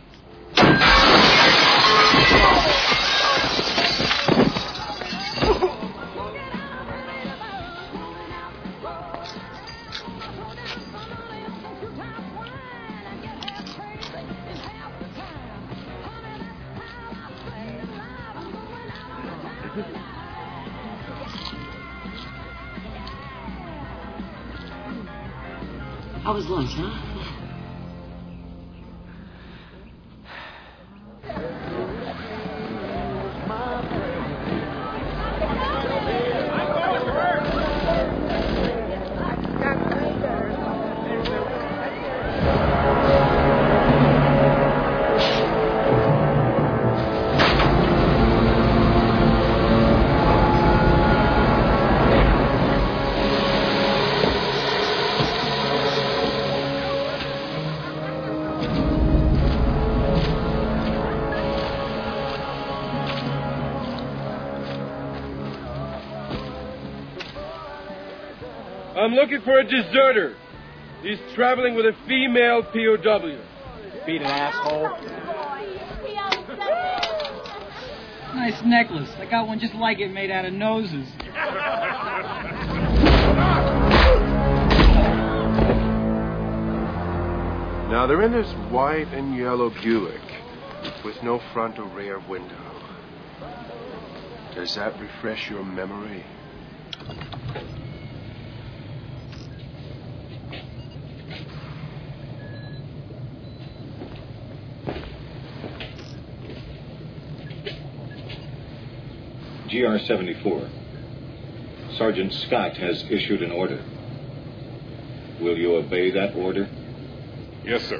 How was lunch, huh? I'm looking for a deserter. He's traveling with a female POW. Beat an asshole. Nice necklace. I got one just like it made out of noses. Now, they're in this white and yellow Buick with no front or rear window. Does that refresh your memory? GR-74. Sergeant Scott has issued an order. Will you obey that order? Yes, sir.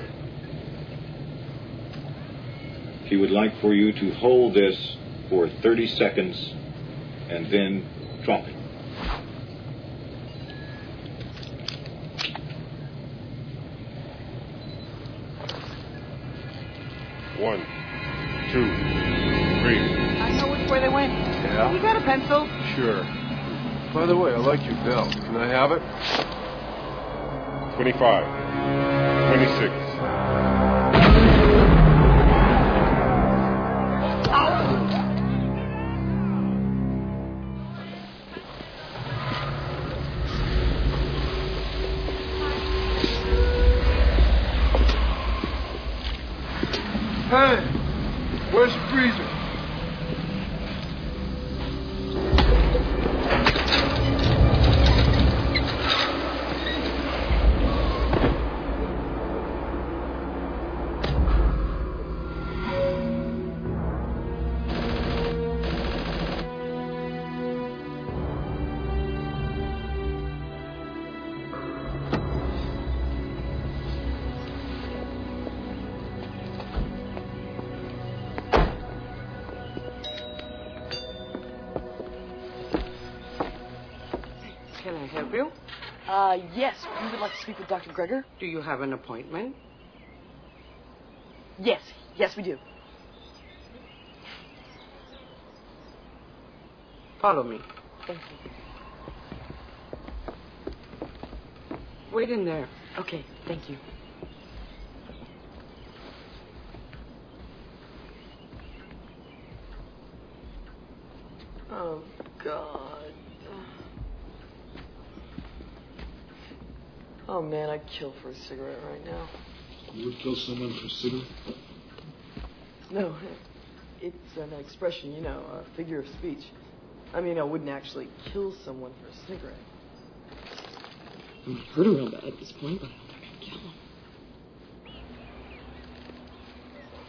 He would like for you to hold this for 30 seconds and then drop it. One, two, three. I know which way they went. Yeah? You got a pencil? Sure. By the way, I like your belt. Can I have it? 25. 26. Hey, where's the freezer? Can I help you? Yes. We would like to speak with Dr. Gregor. Do you have an appointment? Yes. Yes, we do. Follow me. Thank you. Wait in there. Okay, thank you. Oh, God. Oh, man, I'd kill for a cigarette right now. You would kill someone for a cigarette? No, it's an expression, you know, a figure of speech. I mean, I wouldn't actually kill someone for a cigarette. I might hurt him real bad at this point, but I don't think I'd kill him.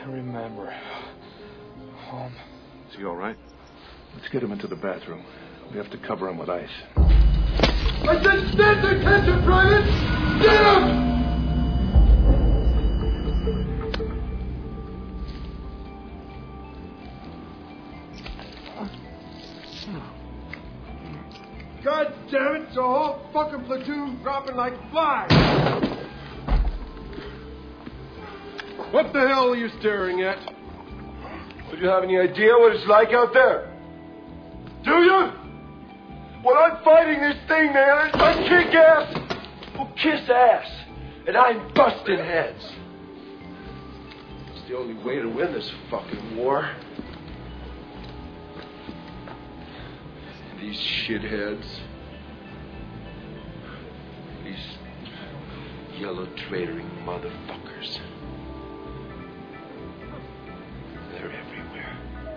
remember. Home. Is he all right? Let's get him into the bathroom. We have to cover him with ice. I said stand attention, Private! Down! God damn it, it's a whole fucking platoon dropping like flies! What the hell are you staring at? Do you have any idea what it's like out there? Do you? Well, I'm fighting this thing, man. I kick ass. Well, kiss ass. And I'm busting heads. It's the only way to win this fucking war. These shitheads. These yellow traitoring motherfuckers. They're everywhere.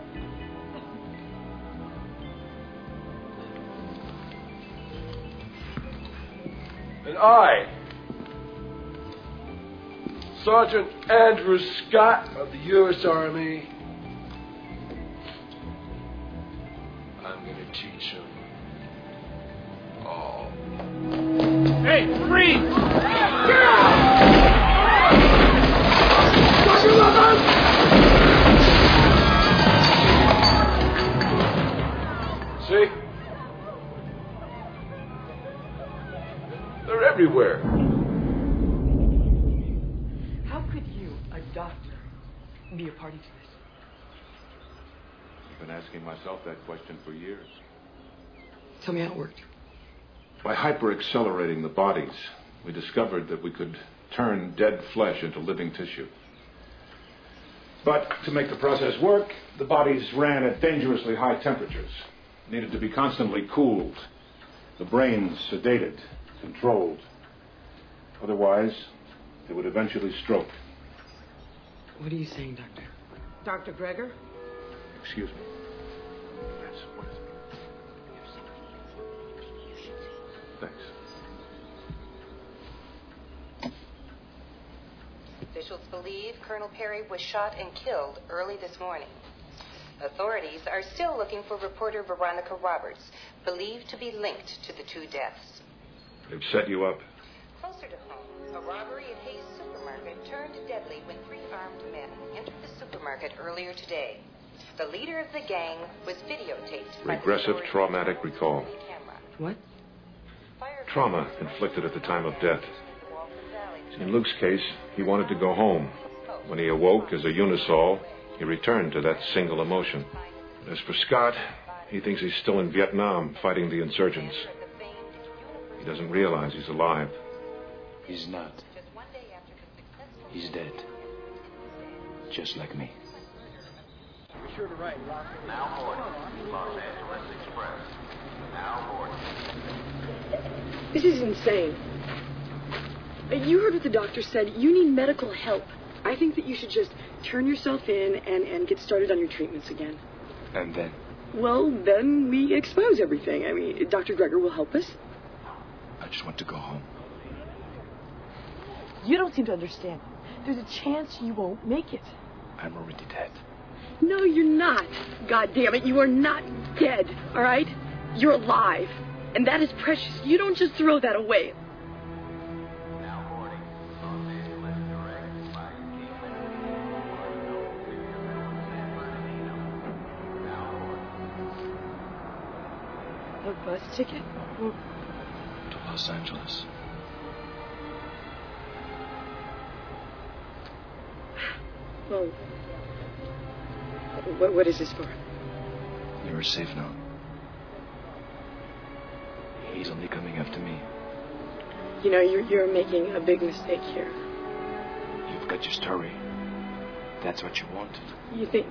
And I, Sergeant Andrew Scott of the U.S. Army, I'm going to teach them all. Hey, freeze! See? They're everywhere. How could you, a doctor, be a party to this? I've been asking myself that question for years. Tell me how it worked. By hyper-accelerating the bodies, we discovered that we could turn dead flesh into living tissue. But to make the process work, the bodies ran at dangerously high temperatures, needed to be constantly cooled, the brains sedated, controlled. Otherwise, they would eventually stroke. What are you saying, Doctor? Dr. Gregor? Excuse me. Yes, what is it? Thanks. Officials believe Colonel Perry was shot and killed early this morning. Authorities are still looking for reporter Veronica Roberts, believed to be linked to the two deaths. They've set you up. Closer to home, a robbery at Hayes Supermarket turned deadly when 3 armed men entered the supermarket earlier today. The leader of the gang was videotaped. Regressive traumatic recall. What? Trauma inflicted at the time of death. In Luke's case, he wanted to go home. When he awoke as a Unisol, he returned to that single emotion. As for Scott, he thinks he's still in Vietnam fighting the insurgents. He doesn't realize he's alive. He's not. He's dead. Just like me. Be sure to write. Now boarding. Los Angeles Express. Now boarding. This is insane. You heard what the doctor said. You need medical help. I think that you should just turn yourself in and get started on your treatments again. And then? Well, then we expose everything. I mean, Dr. Gregor will help us. I just want to go home. You don't seem to understand. There's a chance you won't make it. I'm already dead. No, you're not. God damn it, you are not dead, all right? You're alive. And that is precious. You don't just throw that away. A bus ticket? To Los Angeles. Well, what is this for? You're safe now. He's only coming after me. You know, you're making a big mistake here. You've got your story. That's what you want. You think...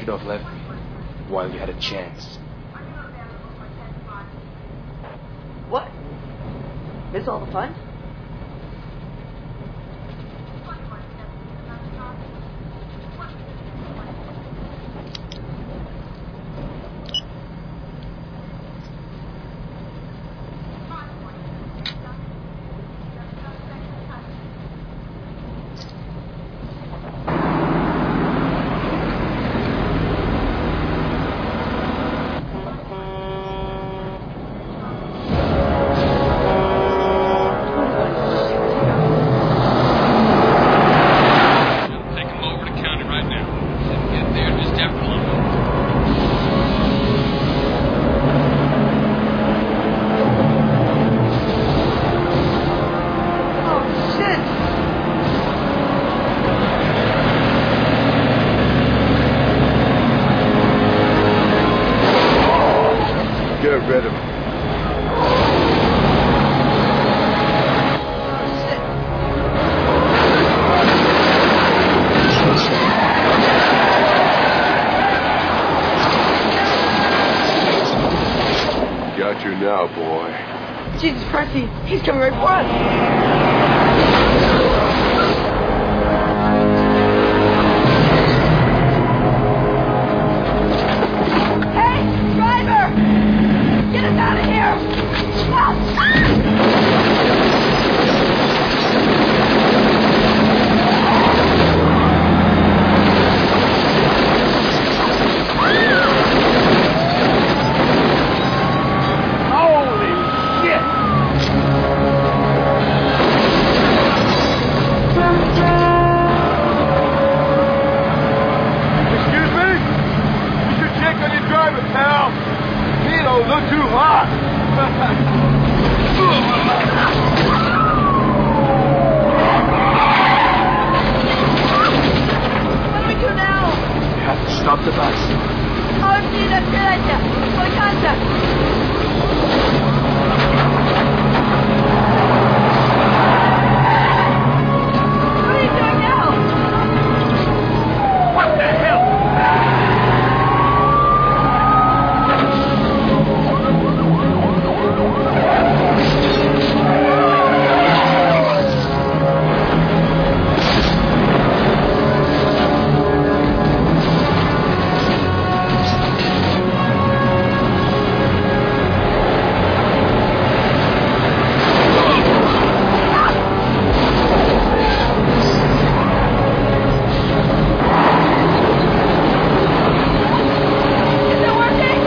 should have left me while you had a chance. What? This all the fun? Get rid of him. Got you now, boy. Jesus Christ, he's coming right for us. Hey, driver! Get us out of here! Holy shit! Excuse me? You should check on your driver, pal. He don't look too hot. What do we do now? You have to stop the bus. Oh, gee, that's a good idea. What contact? What are you doing now? What the hell? Is it working?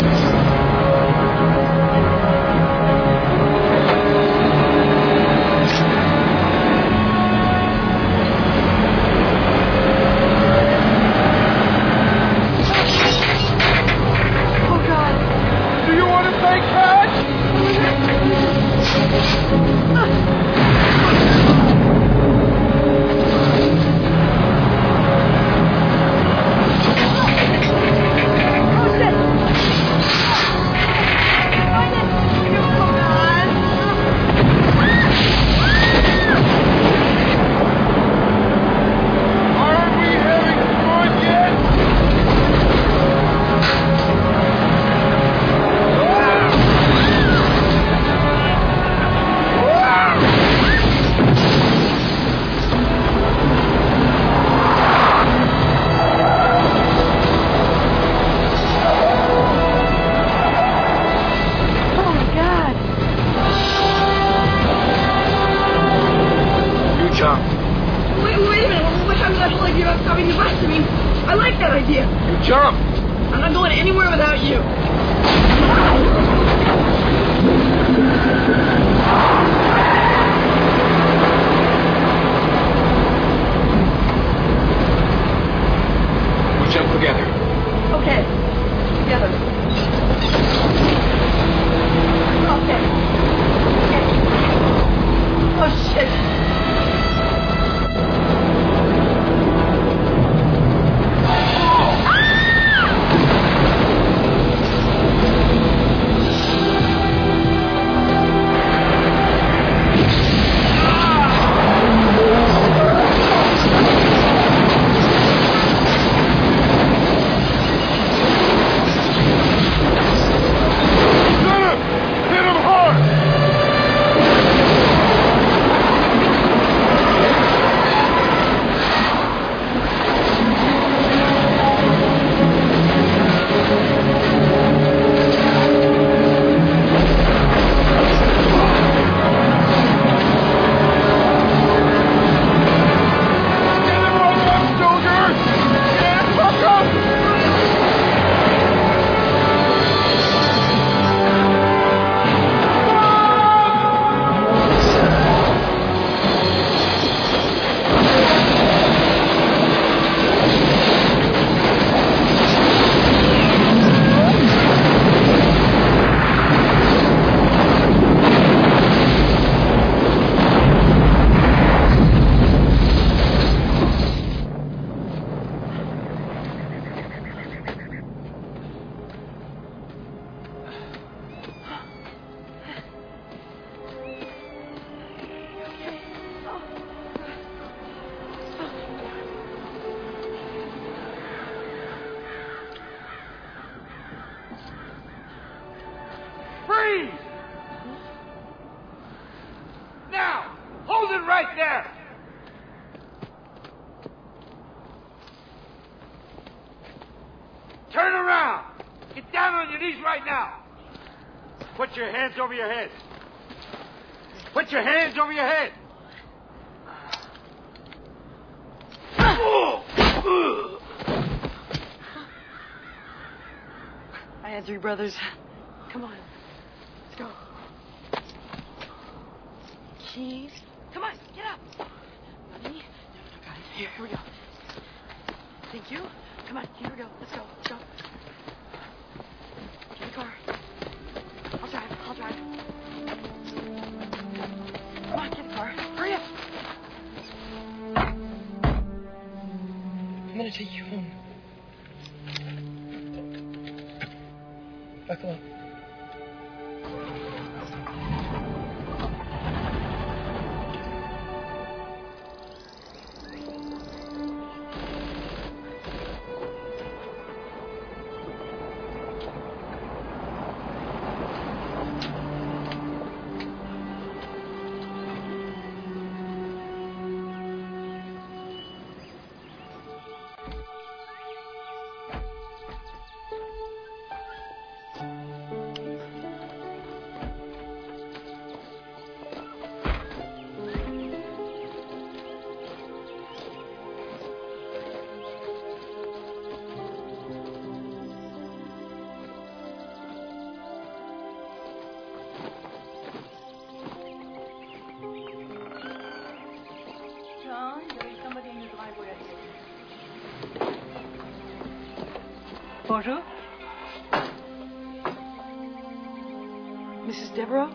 Oh, God. Do you want to pay cash? Aren't we having fun yet? Oh, my God. You jump. Wait a minute. What time did that whole idea about stopping the bus? I mean, I like that idea. You jump. I'm not going anywhere without you. We jump together. Okay. Together. Okay. Oh, shit. there! Turn around! Get down on your knees right now! Put your hands over your head. Put your hands over your head. I had 3 brothers. Come on. Let's go. Keys. Come on, get up. Money. No, guys. Here we go. Thank you. Come on, here we go. Let's go. Get in the car. I'll drive. Come on, get in the car. Hurry up. I'm gonna take you home. Buckle up. Bonjour. Mrs. Devereaux?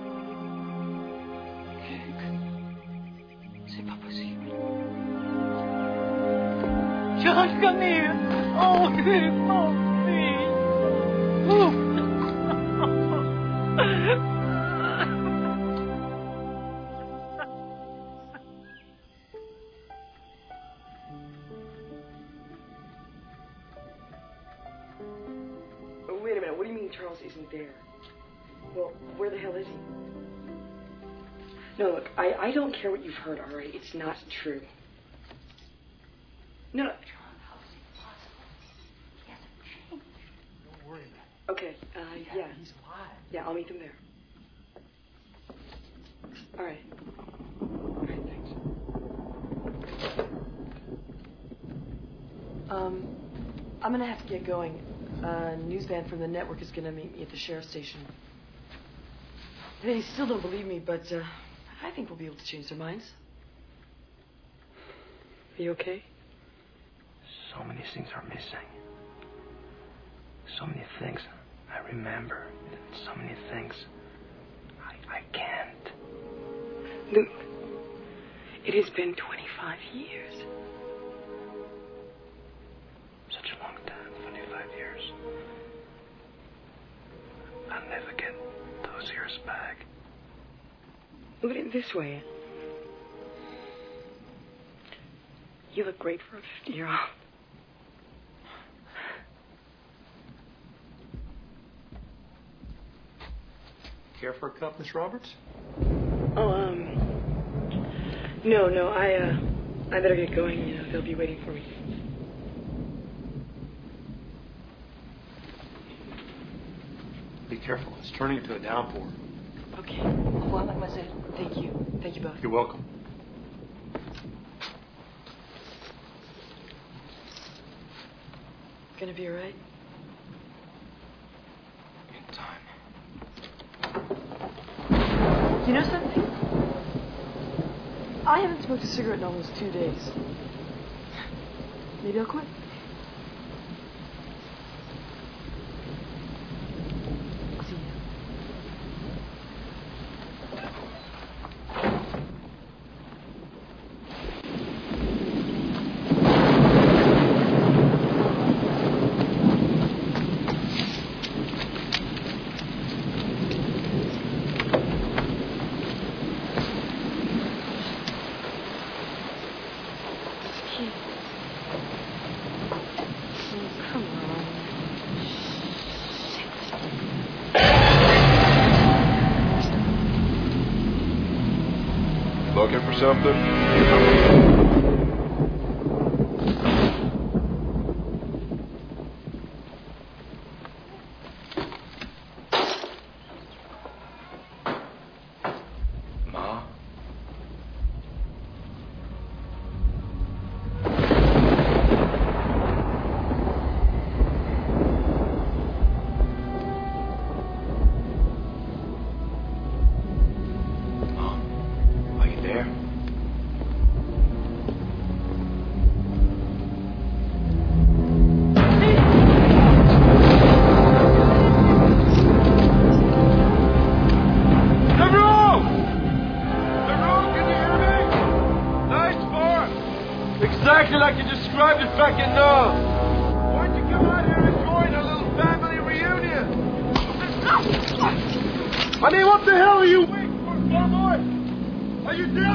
C'est pas possible. George, come here. Oh, Wait a minute, what do you mean Charles isn't there? Well, where the hell is he? No, look, I don't care what you've heard, all right? It's not true. No. Don't worry about it. Okay, yeah. He's alive. Yeah, I'll meet them there. All right. All right, thanks. I'm gonna have to get going. News van from the network is gonna meet me at the sheriff's station. They still don't believe me, but I think we'll be able to change their minds. Are you okay? So many things are missing. So many things I remember. So many things I can't. Luke, it has been 25 years. Such a long time, 25 years. I'll never get those years back. Look at it this way. You look great for a 50-year-old. Care for a cup, Miss Roberts? Oh, no, I better get going. You know, they'll be waiting for me. Be careful. It's turning into a downpour. Okay. Au revoir, mademoiselle. Thank you. Thank you both. You're welcome. Gonna be all right? In time. You know something? I haven't smoked a cigarette in almost 2 days. Maybe I'll quit. See you. looking for something? Exactly like you described it back in Nam. Why don't you come out here and join a little family reunion? I mean, what the hell are you waiting for, Starboy? Are you deaf?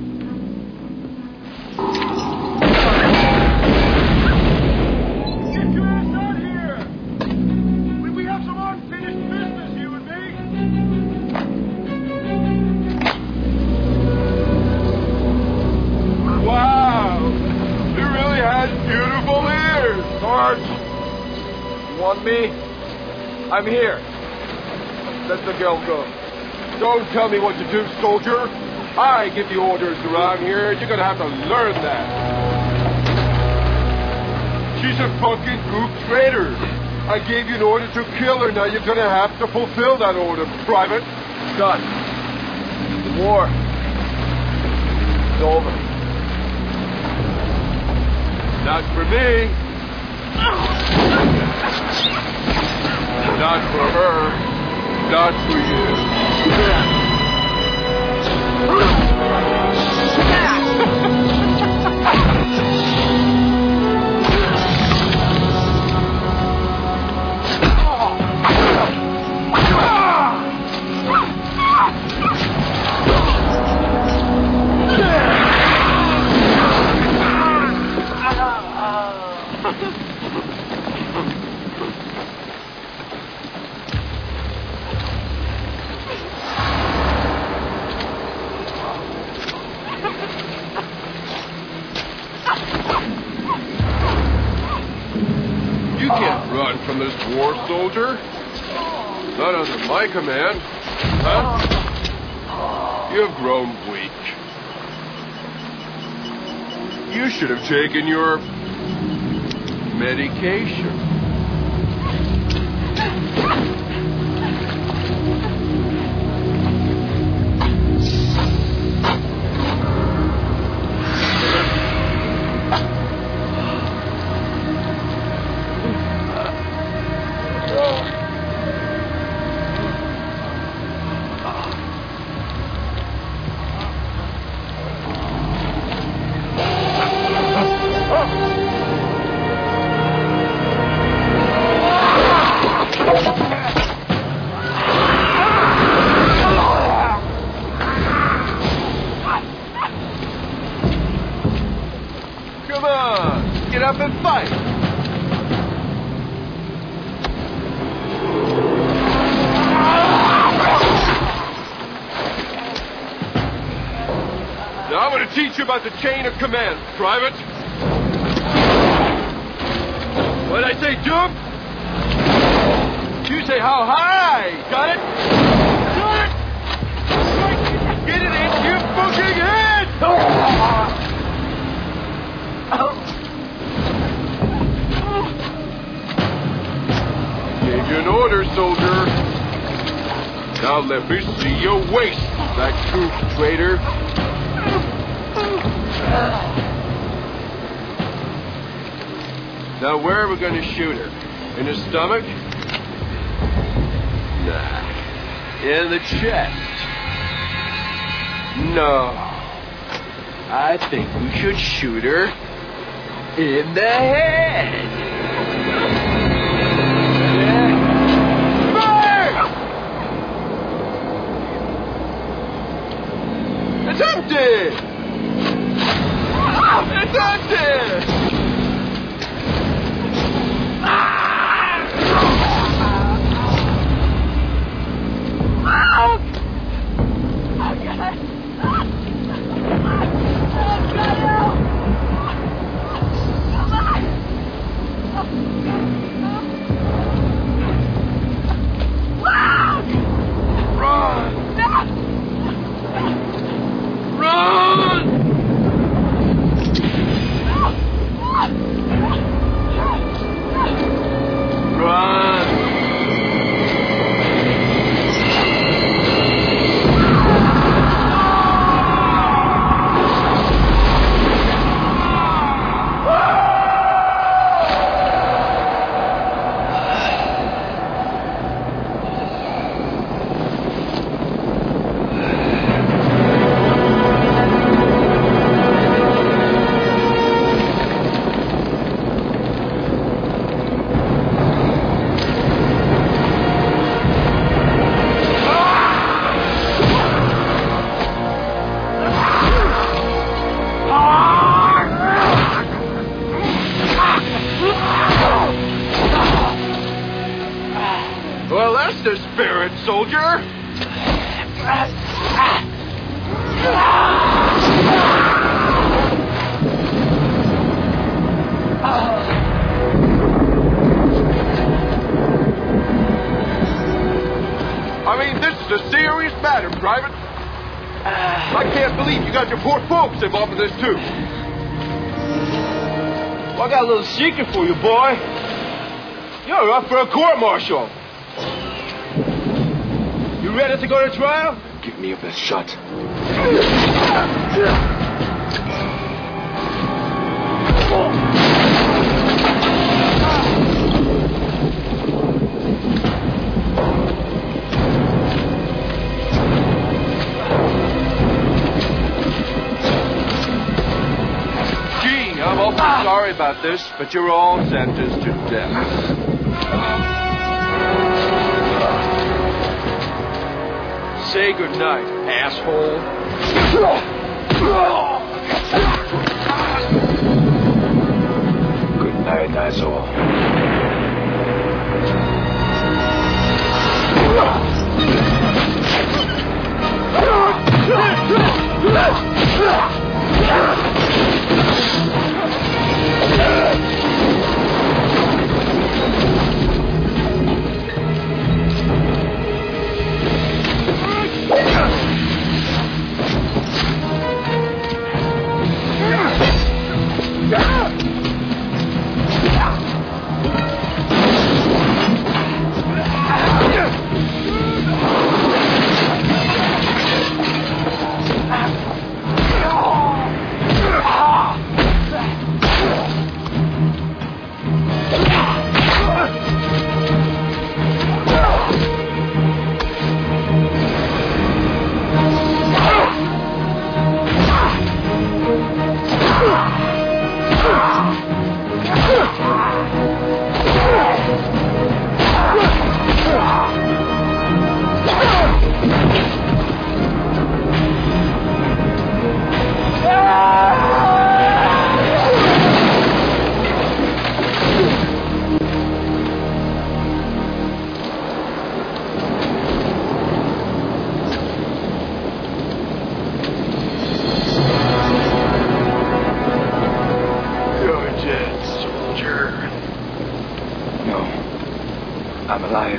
Get your ass out here! We have some unfinished business, you and me. Wow! You really had beautiful ears, Sarge. You want me? I'm here. Let the girl go. Don't tell me what to do, soldier. I give the orders around here, and you're gonna have to learn that. She's a fucking goop traitor. I gave you an order to kill her. Now you're gonna have to fulfill that order, Private. Done. The war is over. Not for me. Not for her. Not for you. You can't run from this war, soldier. Not under my command. Huh? You've grown weak. You should have taken your medication. Come on, get up and fight. Now I'm going to teach you about the chain of command, Private. When I say jump, you say how high. Got it? Got it? Get it into your fucking head! Gave you an order, soldier. Now let me see your waist, that goof traitor. Now where are we going to shoot her? In the stomach? Nah. In the chest? No. I think we should shoot her in the head. Fire! It's empty! It's empty! Oh, God. the spirit, soldier! I mean, this is a serious matter, Private. I can't believe you got your poor folks involved in this, too. Well, I got a little secret for you, boy. You're up for a court-martial. You ready to go to trial? Give me your best shot. Gee, I'm awfully sorry about this, but you're all sentenced to death. Say goodnight, asshole. Good night, asshole. I'm alive.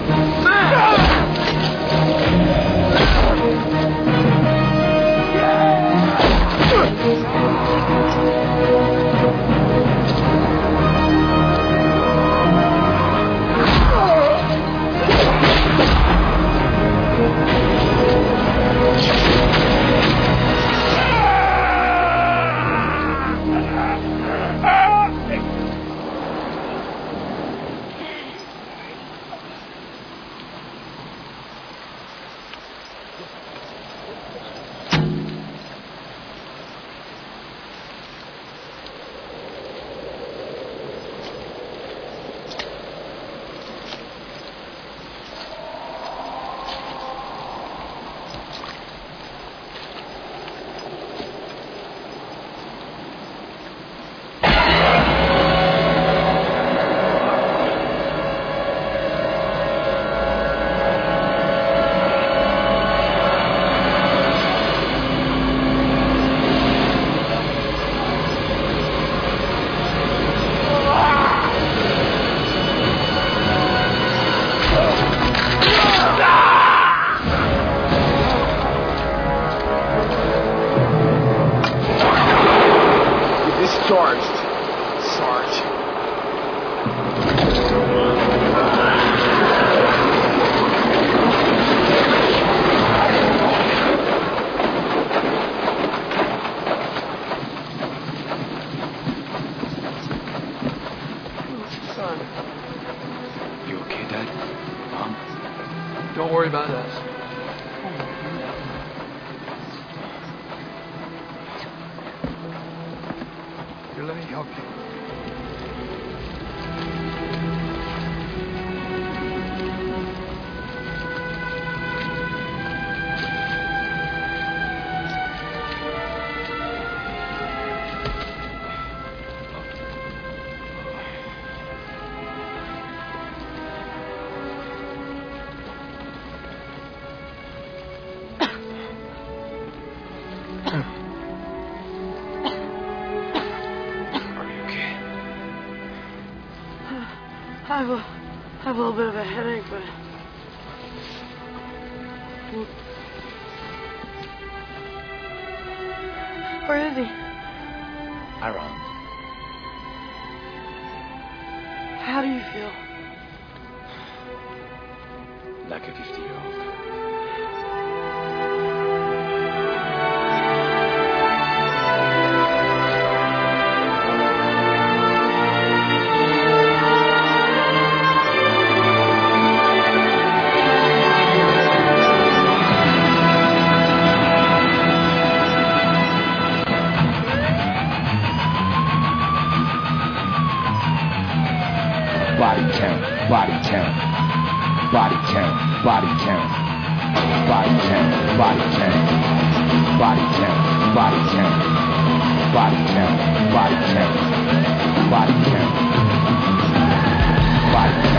Don't worry about us. Here, let me help you. I have a little bit of a headache, but... Where is he? Around. How do you feel? Like a 50-year-old. Body count, body count, body count, body count, body count, body count, body count, body count, body count, body count, body count, body count.